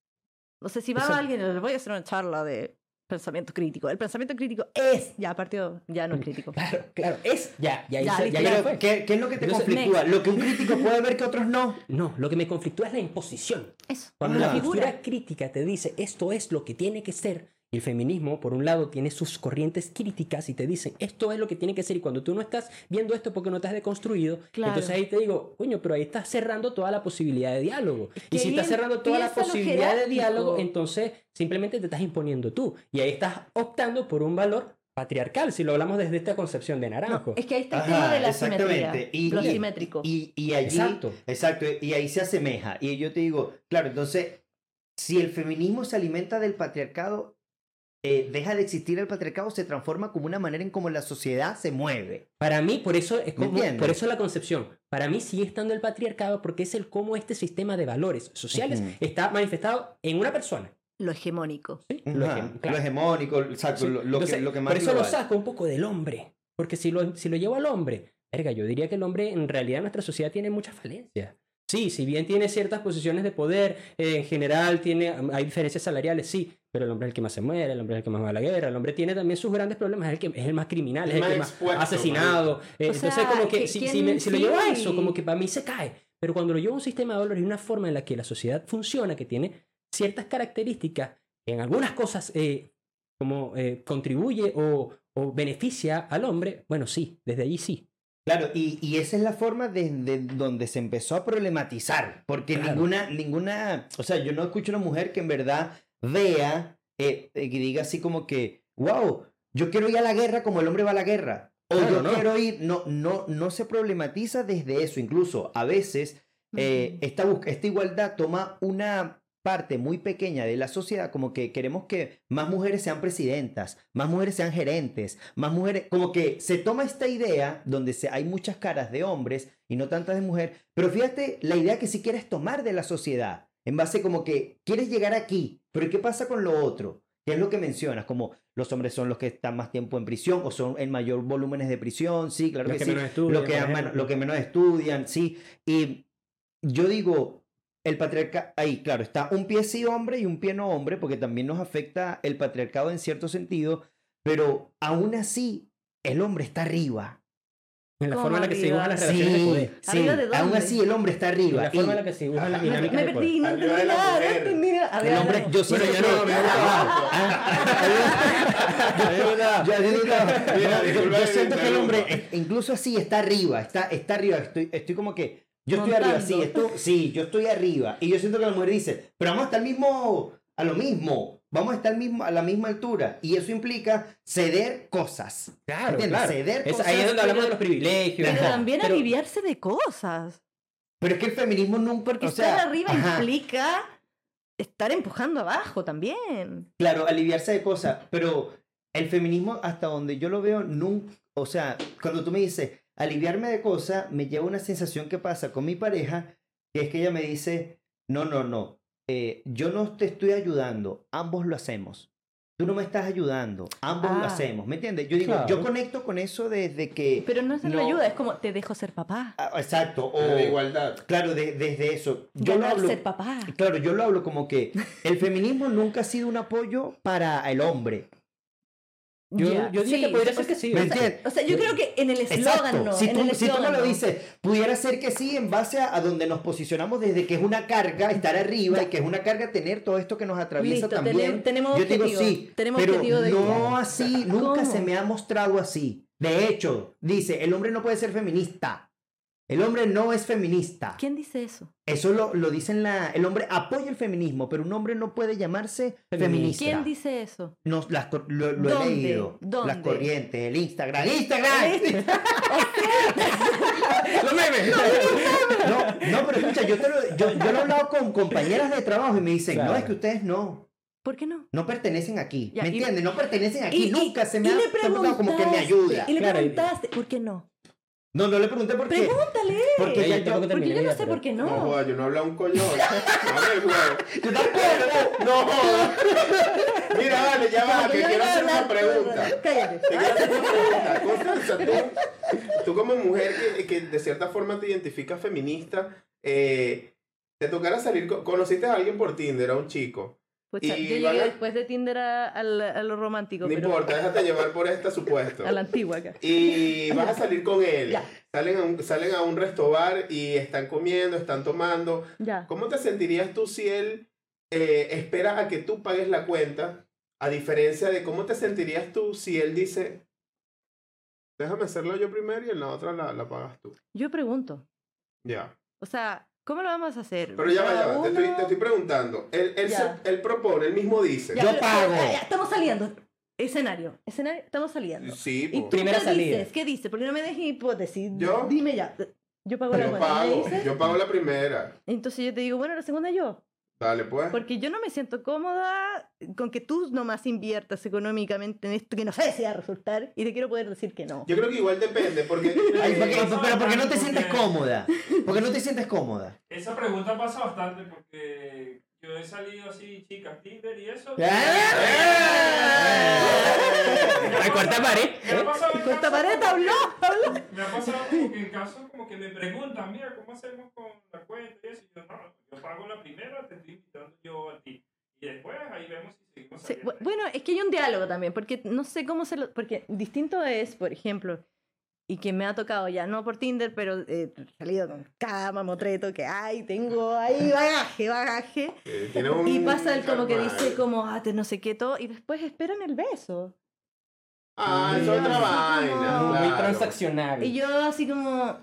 O sea, si va alguien, les voy a hacer una charla de pensamiento crítico. El pensamiento crítico es, ya partió, ya no es crítico. Claro, es, ya fue. ¿Qué es lo que te conflictúa? ¿Lo que un crítico puede ver que otros no? No, lo que me conflictúa es la imposición. Eso. Cuando la postura crítica te dice, esto es lo que tiene que ser, y el feminismo, por un lado, tiene sus corrientes críticas y te dicen, esto es lo que tiene que ser, y cuando tú no estás viendo esto porque no te has deconstruido, entonces ahí te digo, coño, pero ahí estás cerrando toda la posibilidad de diálogo. Y si estás cerrando toda la posibilidad de diálogo, entonces simplemente te estás imponiendo tú. Y ahí estás optando por un valor patriarcal, si lo hablamos desde esta concepción de Naranjo. No, es que ahí está el tema de la simetría, lo simétrico. Y allí, exacto, y ahí se asemeja. Y yo te digo, claro, entonces, si el feminismo se alimenta del patriarcado, deja de existir el patriarcado, se transforma como una manera en cómo la sociedad se mueve. Para mí, por eso la concepción. Para mí sigue estando el patriarcado porque es cómo este sistema de valores sociales está manifestado en una persona. Lo hegemónico. ¿Sí? Lo hegemónico, exacto, sí. lo que más por eso global. lo saco un poco del hombre. Porque si lo llevo al hombre, yo diría que el hombre en realidad en nuestra sociedad tiene muchas falencias. Sí, si bien tiene ciertas posiciones de poder, en general hay diferencias salariales, sí, pero el hombre es el que más se muere, el hombre es el que más va a la guerra, el hombre tiene también sus grandes problemas, es el más criminal, es el que más asesinado. Entonces, como que si lo llevo a eso, como que para mí se cae. Pero cuando lo llevo a un sistema de valores y una forma en la que la sociedad funciona, que tiene ciertas características, en algunas cosas contribuye o beneficia al hombre, bueno, sí, desde allí sí. Claro, y esa es la forma desde donde se empezó a problematizar, porque ninguna, o sea, yo no escucho a una mujer que en verdad vea, que diga así como que, wow, yo quiero ir a la guerra como el hombre va a la guerra, o quiero ir, no se problematiza desde eso, incluso a veces esta igualdad toma una parte muy pequeña de la sociedad, como que queremos que más mujeres sean presidentas, más mujeres sean gerentes, más mujeres, como que se toma esta idea donde hay muchas caras de hombres y no tantas de mujer, pero fíjate la idea que si quieres tomar de la sociedad, en base como que quieres llegar aquí, pero ¿qué pasa con lo otro? ¿Qué es lo que mencionas? Como los hombres son los que están más tiempo en prisión o son en mayor volúmenes de prisión, sí, claro que sí, lo que menos estudian, sí, y yo digo, el patriarcado, ahí, claro, está un pie sí hombre y un pie no hombre, porque también nos afecta el patriarcado en cierto sentido, pero aún así, el hombre está arriba. En la forma en la que se dibujan las relaciones de poder. Sí, aún así el hombre está arriba. En la forma en la que se dibujan las dinámicas de poder. No entendí nada. El hombre, yo siento que... Yo siento que el hombre, incluso así, está arriba, está arriba, estoy como que... Yo estoy arriba, sí, yo estoy arriba. Y yo siento que la mujer dice, pero vamos a estar a lo mismo. Vamos a estar a la misma altura. Y eso implica ceder cosas. Claro, Ceder cosas. Ahí es donde hablamos de los privilegios. Pero también aliviarse de cosas. Pero es que el feminismo nunca... Porque estar arriba implica estar empujando abajo también. Claro, aliviarse de cosas. Pero el feminismo, hasta donde yo lo veo, nunca... O sea, cuando tú me dices... aliviarme de cosas, me lleva una sensación que pasa con mi pareja, que es que ella me dice, no, yo no te estoy ayudando, ambos lo hacemos. Tú no me estás ayudando, ambos lo hacemos, ¿me entiendes? Yo digo, yo conecto con eso desde que... Pero no es la ayuda, es como, te dejo ser papá. Exacto. O de igualdad. Claro, desde eso. Yo lo hablo, ser papá. Claro, yo lo hablo como que el feminismo nunca ha sido un apoyo para el hombre. Yo diría que podría ser que sí. O sea, yo creo que en el eslogan no. Si tú me lo dices, pudiera ser que sí, en base a donde nos posicionamos desde que es una carga estar arriba y que es una carga tener todo esto que nos atraviesa también. Tenemos yo digo sí, pero no así, nunca ¿Cómo? se me ha mostrado así. De hecho, dice, el hombre no puede ser feminista. El hombre no es feminista. ¿Quién dice eso? Eso lo dice el hombre apoya el feminismo, pero un hombre no puede llamarse feminista. ¿Quién dice eso? No, lo he ¿Dónde? leído. ¿Dónde? Las corrientes, el Instagram. ¡Instagram! ¡Los memes! No, pero escucha, yo lo he hablado con compañeras de trabajo y me dicen, Claro. no, es que ustedes no ¿Por qué no? No pertenecen aquí. Ya, ¿Me y- entiendes? No pertenecen aquí. Nunca se me y ha le preguntado como que me preguntaste, ayuda. Y le Claro, y- preguntaste, ¿por qué no? No le pregunté por qué. Pregúntale. Porque Yo ya tampoco Porque terminé yo no ya, sé pero- por qué No, no. joda, yo no hablo un coño. Dame el huevo. Yo tampoco. No, joda. Mira, vale, ya va, Porque que yo quiero iba a hacer una hablar- pregunta. Cállate. Te quiero hacer una pregunta. Constanza, tú como mujer que de cierta forma te identificas feminista, te tocara salir, conociste a alguien por Tinder, a un chico. Pucha, Y yo van llegué a- después de Tinder a lo romántico, No pero importa, déjate llevar por esta supuesto. a la antigua acá. Y vas a salir con él. Ya. Salen a un restobar y están comiendo, están tomando. Ya. ¿Cómo te sentirías tú si él espera a que tú pagues la cuenta? A diferencia de cómo te sentirías tú si él dice, déjame hacerlo yo primero y en la otra la pagas tú. Yo pregunto, Ya. o sea, ¿cómo lo vamos a hacer? Pero ya va, Cada te uno- estoy preguntando. Ya. Él propone, él mismo dice. Ya, Yo pero- pago. ya, estamos saliendo. Escenario, estamos saliendo. Sí, ¿Y po. tú Primera qué salida. dices? ¿Qué dices? Porque no me dejes hipótesis. ¿Yo? Dime ya. Yo pago la Yo cuenta. ¿Me pago, dices? yo pago la primera. Entonces yo te digo, bueno, la segunda yo. Dale, pues. Porque yo no me siento cómoda con que tú nomás inviertas económicamente en esto que no sé si va a resultar y te quiero poder decir que no. Yo creo que igual depende, porque... Ay, pero ¿por qué no te Porque- sientes cómoda? ¿Por qué no te sientes cómoda? Esa pregunta pasa bastante porque yo he salido así, chicas, Tinder y eso. Ay, cuarta pared. Me ha pasado en Cuenta casos pared, como habló. que- Me ha pasado como que en casos como que me preguntan, mira, ¿cómo hacemos con la cuenta y eso? Y yo, no, yo pago la primera, te estoy invitando yo a ti. Y después ahí vemos si seguimos Sí, saliendo. bueno, es que hay un diálogo también, porque no sé cómo se lo... Porque distinto es, por ejemplo, y que me ha tocado ya, no por Tinder, pero he salido con cada mamotreto que hay, tengo ahí bagaje. Tiene un... Y pasa el como que Calma. dice como, no sé qué, todo, y después esperan el beso. Ah, es otra Así vaina. como- Muy claro. transaccional. Y yo así como...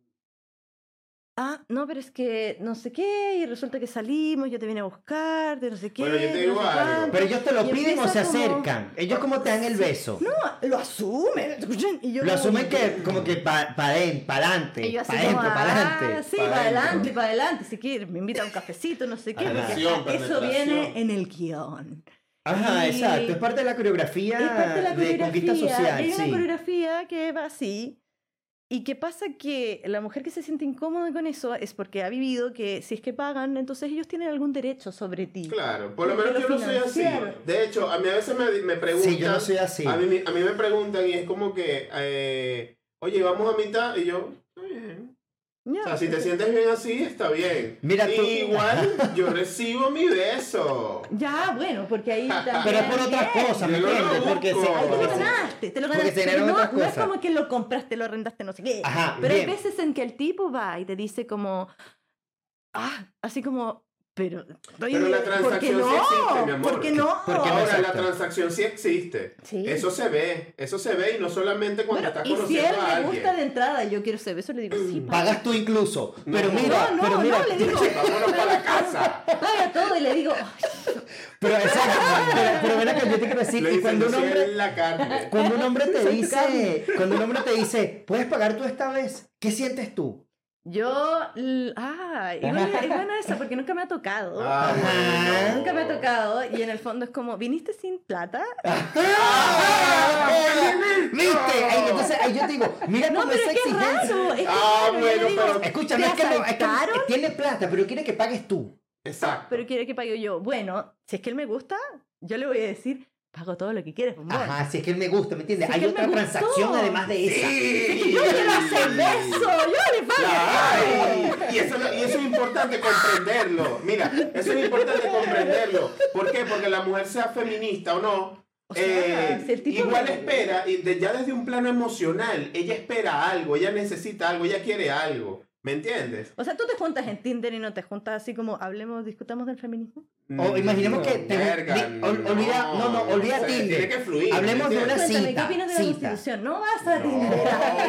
no, pero es que no sé qué, y resulta que salimos, yo te vine a buscar, de no sé qué. Bueno, yo te de no digo sé algo. cuánto. Pero ellos te lo Y piden o empieza se como- acercan. Ellos como te dan el beso. No, lo asumen. Y yo Lo como- asumen que como que para adelante, Y yo así para como, adentro, para adelante. sí, pa' para adelante, si quiere, me invita a un cafecito, no sé qué, porque Penetración, eso penetración. viene en el guión. Ajá, Y- exacto. Es parte de la coreografía Es parte de la de conquista coreografía, social. hay una Sí. coreografía que va así. Y que pasa que la mujer que se siente incómoda con eso es porque ha vivido que si es que pagan, entonces ellos tienen algún derecho sobre ti. Claro, por lo Porque menos yo lo no soy así. financiaron. De hecho, a mí a veces me preguntan... Sí, yo no soy así. A mí me preguntan y es como que, oye, vamos a mitad y yo, está bien. Ya, O sea, si te sientes bien así, está bien. Mira, tú- Igual yo recibo mi beso. ya, bueno, porque ahí también... Pero es por otras bien. cosas, ¿me Yo no lo entiendes? Porque busco. Ahí te lo Porque se- ganaste, te lo porque ganaste. se ganaron no, otras no es cosas. como que lo compraste, lo arrendaste, no sé qué. Ajá, Pero bien. hay veces en que el tipo va y te dice como, así como, pero Pero la ¿por qué transacción no? sí existe, mi amor. ¿Por qué no? Porque no Ahora, la exacto. transacción sí existe. Sí. Eso se ve y no solamente cuando Bueno, estás y si conociendo él a me alguien. gusta de entrada y yo quiero ese beso, le digo, sí, Pagas tú incluso. Pero No. mira, No, pero mira. le digo, Vámonos para la casa. paga todo y le digo, "Ay, Pero exacto. Pero ven acá, yo te quiero decir, Le y dicen, cuando yo un soy hombre, la carne. cuando un hombre te Soy tu carne. dice, cuando un hombre te dice, ¿puedes pagar tú esta vez? ¿Qué sientes tú? yo, igual es buena esa porque nunca me ha tocado. Ah, bueno. Nunca me ha tocado y en el fondo es como, ¿viniste sin plata? ¿Viste? Entonces ahí yo te digo, mira No, cómo pero esa es que es exigencia. raro, es que es Ah, raro, yo bueno, le digo, pero- Escúchame, ¿te es que no, es que asaltaron? tiene plata, pero quiere que pagues tú. Exacto. Pero quiere que pague yo. Bueno, si es que él me gusta, yo le voy a decir, pago todo lo que quieres, bombón. Ajá, si es que él me gusta, ¿me entiendes? Si es Hay que él otra me gustó. transacción además de esa. Que yo quiero hacer beso, yo le pago. Claro. Y eso es importante comprenderlo. Mira, eso es importante comprenderlo. ¿Por qué? Porque la mujer sea feminista o no, O sea, si el tipo igual me- espera, y ya desde un plano emocional, ella espera algo, ella necesita algo, ella quiere algo. ¿Me entiendes? O sea, tú te juntas en Tinder y no te juntas así como discutamos del feminismo. O imaginemos que te olvida sé, Tinder. Tiene que fluir. Hablemos de una Cuéntame, cita. ¿qué opinas de la cita. Constitución? No vas a Tinder.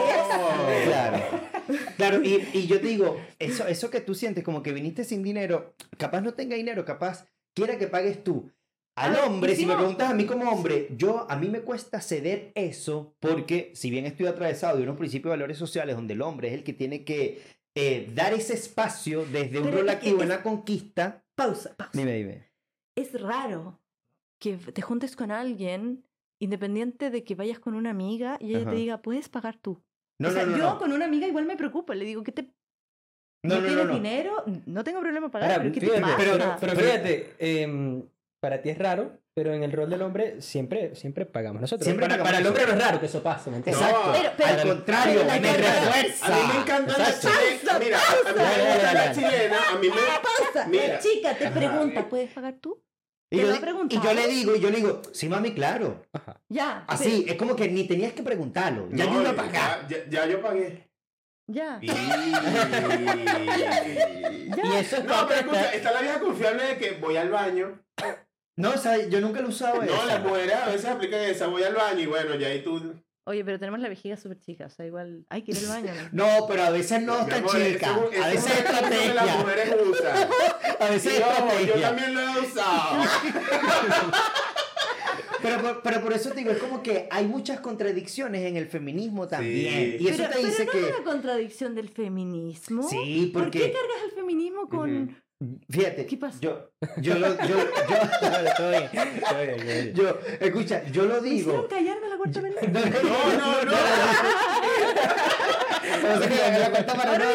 Claro, y yo te digo, eso que tú sientes como que viniste sin dinero, capaz no tenga dinero, capaz quiera que pagues tú. Al hombre, si me preguntas a mí como hombre, a mí me cuesta ceder eso porque si bien estoy atravesado de unos principios de valores sociales donde el hombre es el que tiene que dar ese espacio desde un rol activo en la conquista. Pausa. Dime. Es raro que te juntes con alguien independiente de que vayas con una amiga y ella te diga, puedes pagar tú. Yo con una amiga igual me preocupo, le digo, ¿qué te... ¿No tienes dinero? No tengo problema pagar, Ahora, pero ¿qué te fíjate, pasa? pero fíjate, para ti es raro, pero en el rol del hombre siempre pagamos nosotros. Siempre para el hombre no es raro que eso pase, ¿me entiendes? Exacto. Pero al contrario, pero me refuerza. A mí me encanta la chilena. Mira, a mí me gusta la chilena. A mí me... Pausa. Mira. La chica te pregunta, ¿puedes pagar tú? Y ¿Te yo, lo ha preguntado? y yo le digo, sí, mami, claro. Ajá. Ya. Así, es como que ni tenías que preguntarlo. Ya yo iba a pagar. Ya yo pagué. Ya. Y eso es No, parte pero de escucha, está la vieja confiable de que voy al baño. No, o sea, yo nunca lo he usado eso. No, las mujeres a veces aplican esa, voy al baño y bueno, ya ahí tú... Oye, pero tenemos la vejiga súper chica, o sea, igual hay que ir al baño, ¿no? No, pero a veces no Mi tan amor, chica. eso A veces es es una cosa que las estrategia. mujeres usan. A veces Y es ojo, yo estrategia. también lo he usado. Pero por eso te digo, es como que hay muchas contradicciones en el feminismo también. Sí. Y eso pero, te dice pero no que... es una contradicción del feminismo. Sí, ¿Por qué porque... cargas el feminismo con...? Fíjate, ¿Qué pasa? escucha, yo lo ¿Me digo. hicieron callarme la cuarta película? La cuarta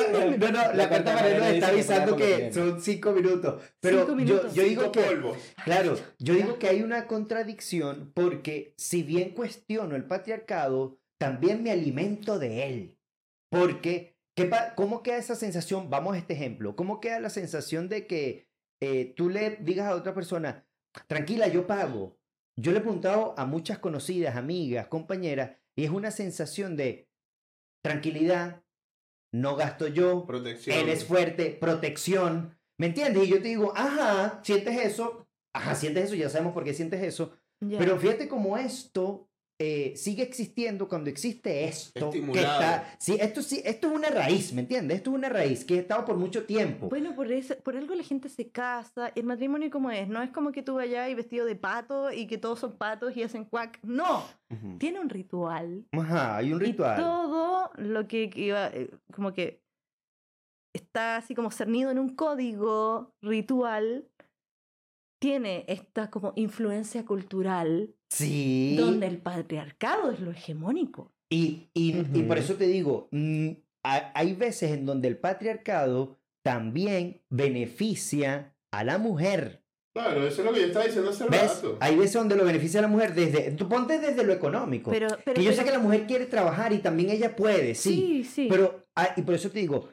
pared nos está avisando que son 5 minutos. Pero 5 minutos. yo digo 5 que, polvos. claro, yo digo que hay una contradicción porque si bien cuestiono el patriarcado, también me alimento de él. Porque, ¿cómo queda esa sensación? Vamos a este ejemplo. ¿Cómo queda la sensación de que tú le digas a otra persona, tranquila, yo pago? Yo le he preguntado a muchas conocidas, amigas, compañeras, y es una sensación de tranquilidad, no gasto yo, Protección. él es fuerte, protección, ¿me entiendes? Y yo te digo, sientes eso, ya sabemos por qué sientes eso, Ya. pero fíjate cómo esto sigue existiendo cuando existe esto. Estimulado. Esto es una raíz, ¿me entiendes? Esto es una raíz que ha estado por mucho tiempo. Bueno, por algo la gente se casa. El matrimonio como es, no es como que tú vayas y vestido de pato y que todos son patos y hacen cuac. No, Ujú. tiene un ritual. Ajá, hay un ritual. Y todo lo que iba, como que está así como cernido en un código ritual, tiene esta como influencia cultural Sí. donde el patriarcado es lo hegemónico. Y por eso te digo, hay veces en donde el patriarcado también beneficia a la mujer. Claro, eso es lo que yo estaba diciendo hace ¿Ves? rato. Hay veces donde lo beneficia a la mujer tú ponte desde lo económico. Pero que yo sé que la mujer quiere trabajar y también ella puede, sí. sí. Pero, y por eso te digo,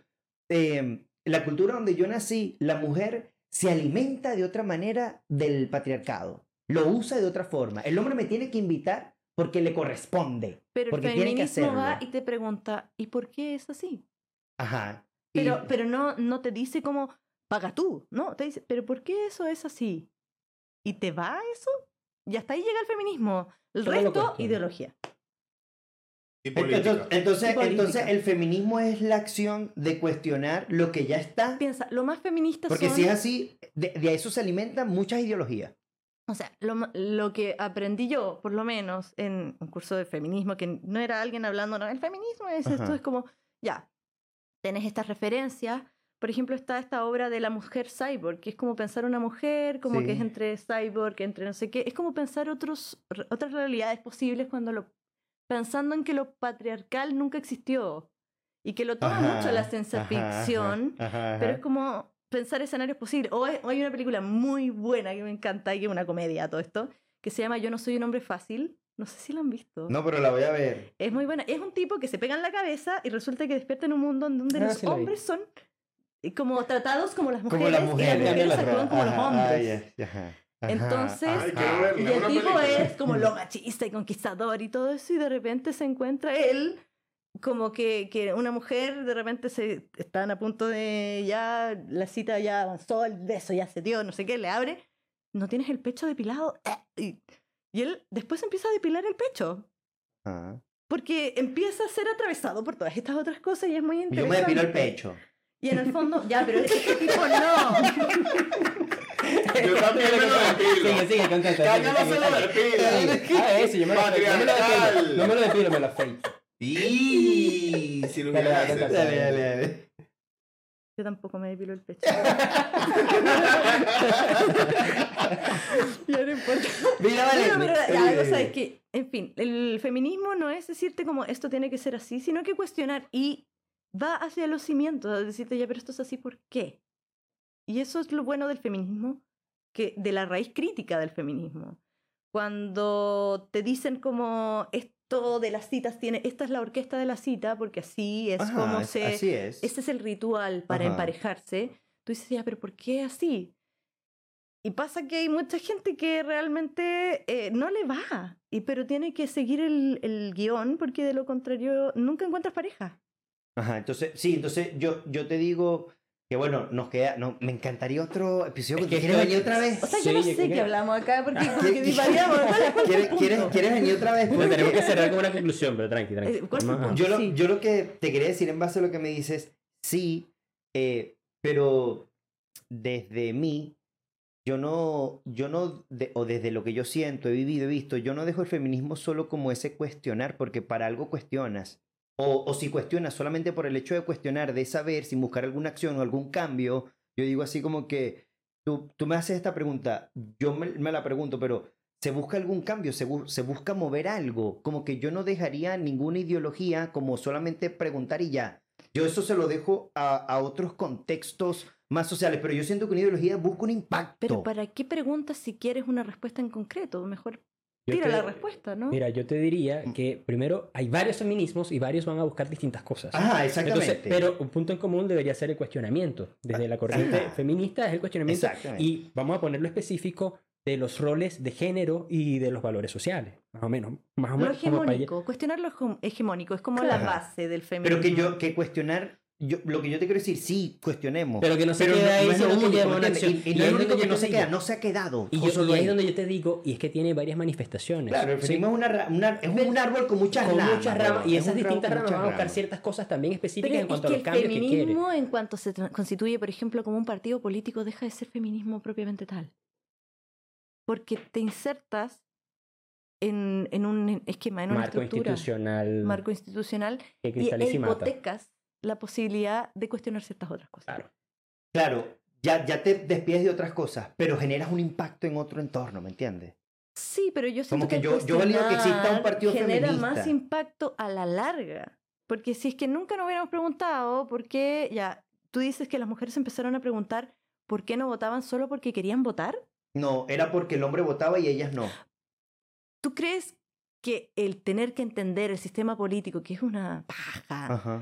la cultura donde yo nací, la mujer se alimenta de otra manera del patriarcado. Lo usa de otra forma. El hombre me tiene que invitar porque le corresponde. Pero el porque tiene que feminismo hacerlo. va y te pregunta, ¿y por qué es así? Ajá. Pero no te dice como, paga tú, ¿no? Te dice, ¿pero por qué eso es así? ¿Y te va eso? Y hasta ahí llega el feminismo. El Solo lo resto, cuestiona. ideología. Y política. Entonces, Y política. el feminismo es la acción de cuestionar lo que ya está. Piensa, lo más feminista Porque son... si es así, de eso se alimentan muchas ideologías. O sea, lo que aprendí yo, por lo menos, en un curso de feminismo, que no era alguien hablando, no, el feminismo es esto, Ajá. es como, ya, tenés estas referencias. Por ejemplo, está esta obra de la mujer cyborg, que es como pensar una mujer, como Sí. que es entre cyborg, entre no sé qué. Es como pensar otras realidades posibles pensando en que lo patriarcal nunca existió. Y que lo toma Ajá, mucho la ciencia ficción, pero es como pensar escenarios posibles. O hay una película muy buena que me encanta y que es una comedia todo esto, que se llama Yo no soy un hombre fácil. No sé si la han visto. No, pero la voy a ver. Es muy buena. Es un tipo que se pega en la cabeza y resulta que despierta en un mundo en donde los sí la vi. hombres son como tratados como las mujeres, Como las mujeres. y las mujeres actúan como los Ajá, hombres. ajá. Entonces, Ay, quiero verla, y es el una tipo película. es como lo machista y conquistador y todo eso, y de repente se encuentra él como que una mujer de repente están a punto de ya, la cita ya avanzó, el beso ya se dio, no sé qué, le abre, no tienes el pecho depilado, y él después empieza a depilar el pecho. Porque empieza a ser atravesado por todas estas otras cosas y es muy interesante. Yo me depilo el pecho. Y en el fondo, ya, pero este tipo no. Yo también me lo depilo. Sigue, contenta. Caña no se lo depila. Eso, yo me lo depilo. No me lo depilo, me lo afeito. Y si lo hubiera hecho. Dale. Yo tampoco me depilo el pecho. Ya no importa. Mira, vale. Pero la cosa es que, en fin, el feminismo no es decirte como esto tiene que ser así, sino que cuestionar y va hacia los cimientos, decirte ya, pero esto es así, ¿por qué? Y eso es lo bueno del feminismo, que de la raíz crítica del feminismo. Cuando te dicen como esto de las citas tiene, esta es la orquesta de la cita, porque así es como así es. este es el ritual para emparejarse, tú dices, ya, pero ¿por qué así? Y pasa que hay mucha gente que realmente no le va, pero tiene que seguir el guión, porque de lo contrario nunca encuentras pareja. Entonces yo te digo que bueno, me encantaría otro episodio. ¿Quieres venir otra vez? O sea, yo no sé qué hablamos acá, porque como que divagamos. ¿Quieres venir otra vez? Bueno, tenemos que cerrar con una conclusión, pero tranqui. Yo lo que te quería decir en base a lo que me dices, sí, pero desde mí, o desde lo que yo siento, he vivido, he visto, yo no dejo el feminismo solo como ese cuestionar, porque para algo cuestionas. O si cuestionas solamente por el hecho de cuestionar, de saber, sin buscar alguna acción o algún cambio, yo digo así como que tú me haces esta pregunta, yo me la pregunto, pero ¿se busca algún cambio? ¿Se busca mover algo? Como que yo no dejaría ninguna ideología como solamente preguntar y ya. Yo eso se lo dejo a otros contextos más sociales, pero yo siento que una ideología busca un impacto. Pero ¿para qué preguntas si quieres una respuesta en concreto? Mejor tira la respuesta, ¿no? Mira, yo te diría que primero hay varios feminismos y varios van a buscar distintas cosas. Exactamente. Entonces, pero un punto en común debería ser el cuestionamiento. Desde la corriente feminista es el cuestionamiento. Y vamos a ponerlo específico de los roles de género y de los valores sociales. Más o menos. Lo hegemónico. Cuestionar lo hegemónico es como la base del feminismo. Pero que cuestionar... lo que yo te quiero decir, sí, cuestionemos. Pero que no se queda ahí, sino que lleva una acción. Y no es lo único que no se queda, no se ha quedado. Y ahí es donde yo te digo, y es que tiene varias manifestaciones. Claro, el feminismo es un árbol con muchas ramas. Y esas distintas ramas van a buscar ciertas cosas también específicas en cuanto a los cambios que quiere. El feminismo, en cuanto se constituye, por ejemplo, como un partido político, deja de ser feminismo propiamente tal. Porque te insertas en un esquema, en una estructura. Marco institucional. Que cristaliza y mata. Hipotecas la posibilidad de cuestionar ciertas otras cosas. Claro, ya te despides de otras cosas, pero generas un impacto en otro entorno, ¿me entiendes? Sí, pero yo siento que yo valido que exista un partido genera feminista. Más impacto a la larga. Porque si es que nunca nos hubiéramos preguntado por qué, ya, tú dices que las mujeres empezaron a preguntar por qué no votaban solo porque querían votar. No, era porque el hombre votaba y ellas no. ¿Tú crees que el tener que entender el sistema político, que es una paja,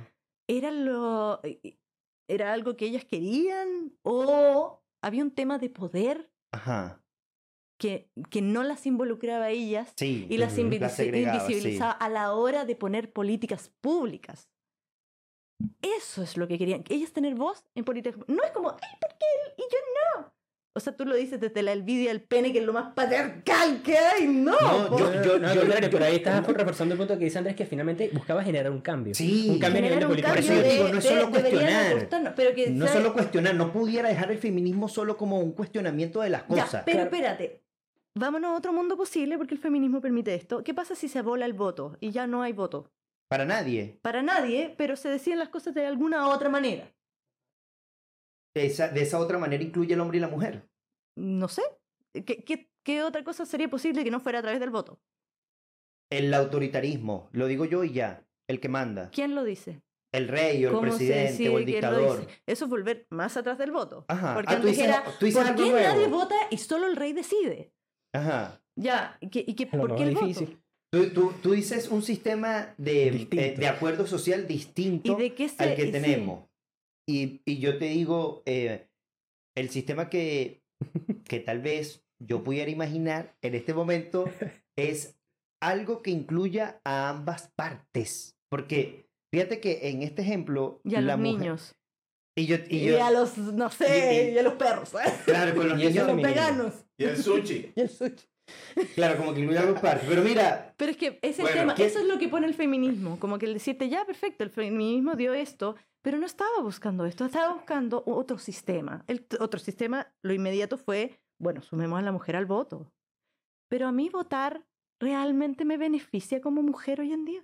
era algo que ellas querían? ¿O había un tema de poder que no las involucraba a ellas y las invisibilizaba a la hora de poner políticas públicas? Eso es lo que querían. Ellas tener voz en políticas. No es como, ay, ¿por qué él y yo no? O sea, tú lo dices desde la envidia del pene, que es lo más patriarcal que hay. No, pero ahí estás reforzando el punto que dice Andrés, que finalmente buscaba generar un cambio. Sí, un cambio a nivel de política. Por eso yo digo, no es solo cuestionar. No solo cuestionar, no pudiera dejar el feminismo solo como un cuestionamiento de las cosas. Ya, pero espérate. Vámonos a otro mundo posible, porque el feminismo permite esto. ¿Qué pasa si se abola el voto y ya no hay voto? Para nadie. Para nadie, pero se deciden las cosas de alguna otra manera. De esa otra manera incluye el hombre y la mujer. No sé. ¿Qué otra cosa sería posible que no fuera a través del voto? El autoritarismo. Lo digo yo y ya. El que manda. ¿Quién lo dice? El rey o el presidente o el dictador. Eso es volver más atrás del voto. Porque antes era, ¿por qué nadie vota y solo el rey decide? Ya, ¿por qué el voto? Tú dices un sistema de acuerdo social distinto al que tenemos. Y yo te digo, el sistema que tal vez yo pudiera imaginar en este momento es algo que incluya a ambas partes. Porque, fíjate que en este ejemplo... Y a la los mujer- niños. Y Y a los, no sé, y a los perros. Claro, con los Y eso Y a niños... los feminismo. veganos. Y el sushi. Y el sushi. Claro, como que incluye ambas partes. Pero mira, Pero es que ese Bueno, tema, ¿qué- eso es lo que pone el feminismo, como que el decirte, ya, perfecto, el feminismo dio esto, pero no estaba buscando esto, estaba buscando otro sistema. Otro sistema, lo inmediato fue, bueno, sumemos a la mujer al voto. Pero a mí votar realmente me beneficia como mujer hoy en día.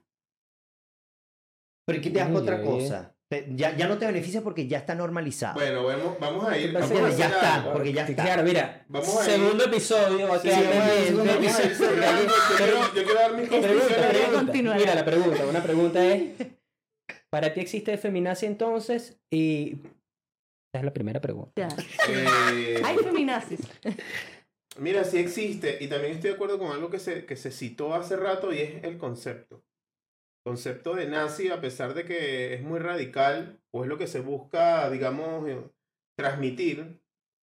pero ¿qué te das Uy, otra oye. cosa? Ya no te beneficia porque ya está normalizado. Bueno, vamos a ir. Parece Vamos a que ya hacer está, algo. porque ya está. Claro, mira, Vamos a segundo episodio, va a Sí, quedar vamos a ir, pendiente. segundo Vamos a ir cerrando. Yo quiero dar mis Pregunta, conclusiones. pregunta. continuará. Mira, una pregunta es, ¿para ti existe feminazi entonces? Y esa es la primera pregunta. Ya. Eh, Hay feminazis. Mira, sí existe, y también estoy de acuerdo con algo que se citó hace rato, y es el concepto. Concepto de nazi, a pesar de que es muy radical, o es lo que se busca, digamos, transmitir,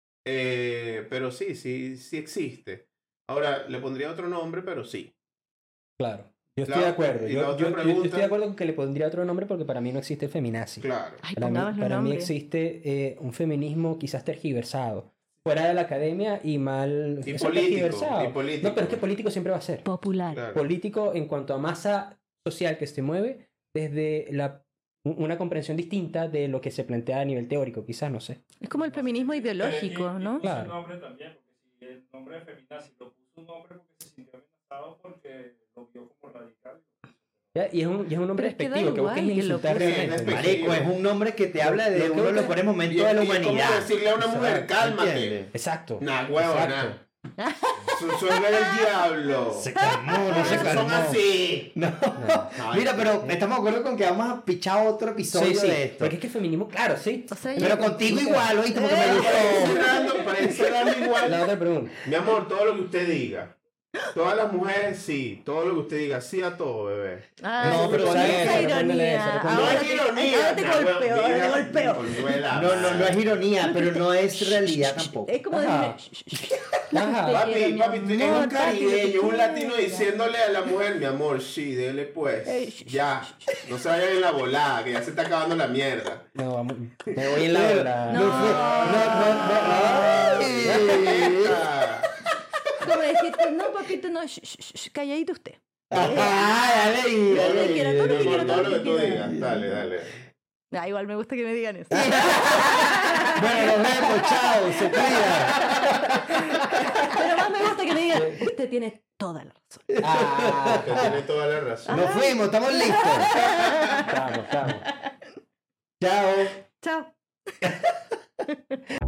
pero sí existe. Ahora, le pondría otro nombre, pero sí. Claro. Yo estoy La- de acuerdo. y la Yo otra estoy pregunta- de acuerdo con que le pondría otro nombre porque para mí no existe feminazi. Claro. Ay, Para mí, pongámosle un para mí nombre. existe un feminismo quizás tergiversado. Fuera de la academia y mal... Y eso, político, tergiversado. y político. No, pero es que político siempre va a ser. Popular. Claro. Político en cuanto a masa social que se mueve desde una comprensión distinta de lo que se plantea a nivel teórico, quizás, no sé. Es como el feminismo ideológico, ¿no? Claro. El nombre también, porque si el nombre de feminazi lo puso un hombre porque se sintió amenazado porque lo vio como radical. ¿Ya? Y es un nombre Pero es que da despectivo, que busques igual que lo insultar puso. realmente. Sí, es Marico, es un nombre que te habla de Lo que uno de los busca- peores momentos Y de la es como humanidad. decirle a una mujer, Exacto, cálmate. ¿entiendes? Exacto. Nah, huevo, Exacto. nah. Suena el diablo. Se calmó, no se Esos calmó. son así. No. No. Ay, Mira, pero estamos de acuerdo con que vamos a pichar otro episodio Sí, sí, de esto. porque es que el feminismo, claro, sí. O sea, Pero contigo igual, oíste, porque me Para ir gustó. cerrando, para ir cerrando La igual. otra pregunta. Mi amor, todo lo que usted diga. Todas las mujeres, sí. Todo lo que usted diga, sí a todo, bebé. Ah, No, pero con esa esa ironía, ironía. esa No Ahora es ironía. Ahora te nah, golpeo, huevo, ahora te mira, golpeo. volvuela, No es ironía, pero no es realidad tampoco. Es como Ajá. decirle, Ajá. Papi, quiero, mi papi, es amor, un papi, caribeño, lo que un latino quieras. diciéndole a la mujer, mi amor, sí, dele pues. Ya. No se vayan en la volada, que ya se está acabando la mierda. No, vamos, me voy en la hora. No. Ah, como decirte, no, papito, no, calladito usted. Ajá, dale, Todo lo que dale. quiera, todo lo que mi amor, quiera, todo lo que tú quiera. digas. Dale, dale. Ah, igual me gusta que me digan eso. Bueno, nos vemos, chao, se cuida. Pero más me gusta que me digan, usted tiene toda la razón. Ah, Que tiene toda la razón. Nos fuimos, estamos listos. estamos. Chao. Chao.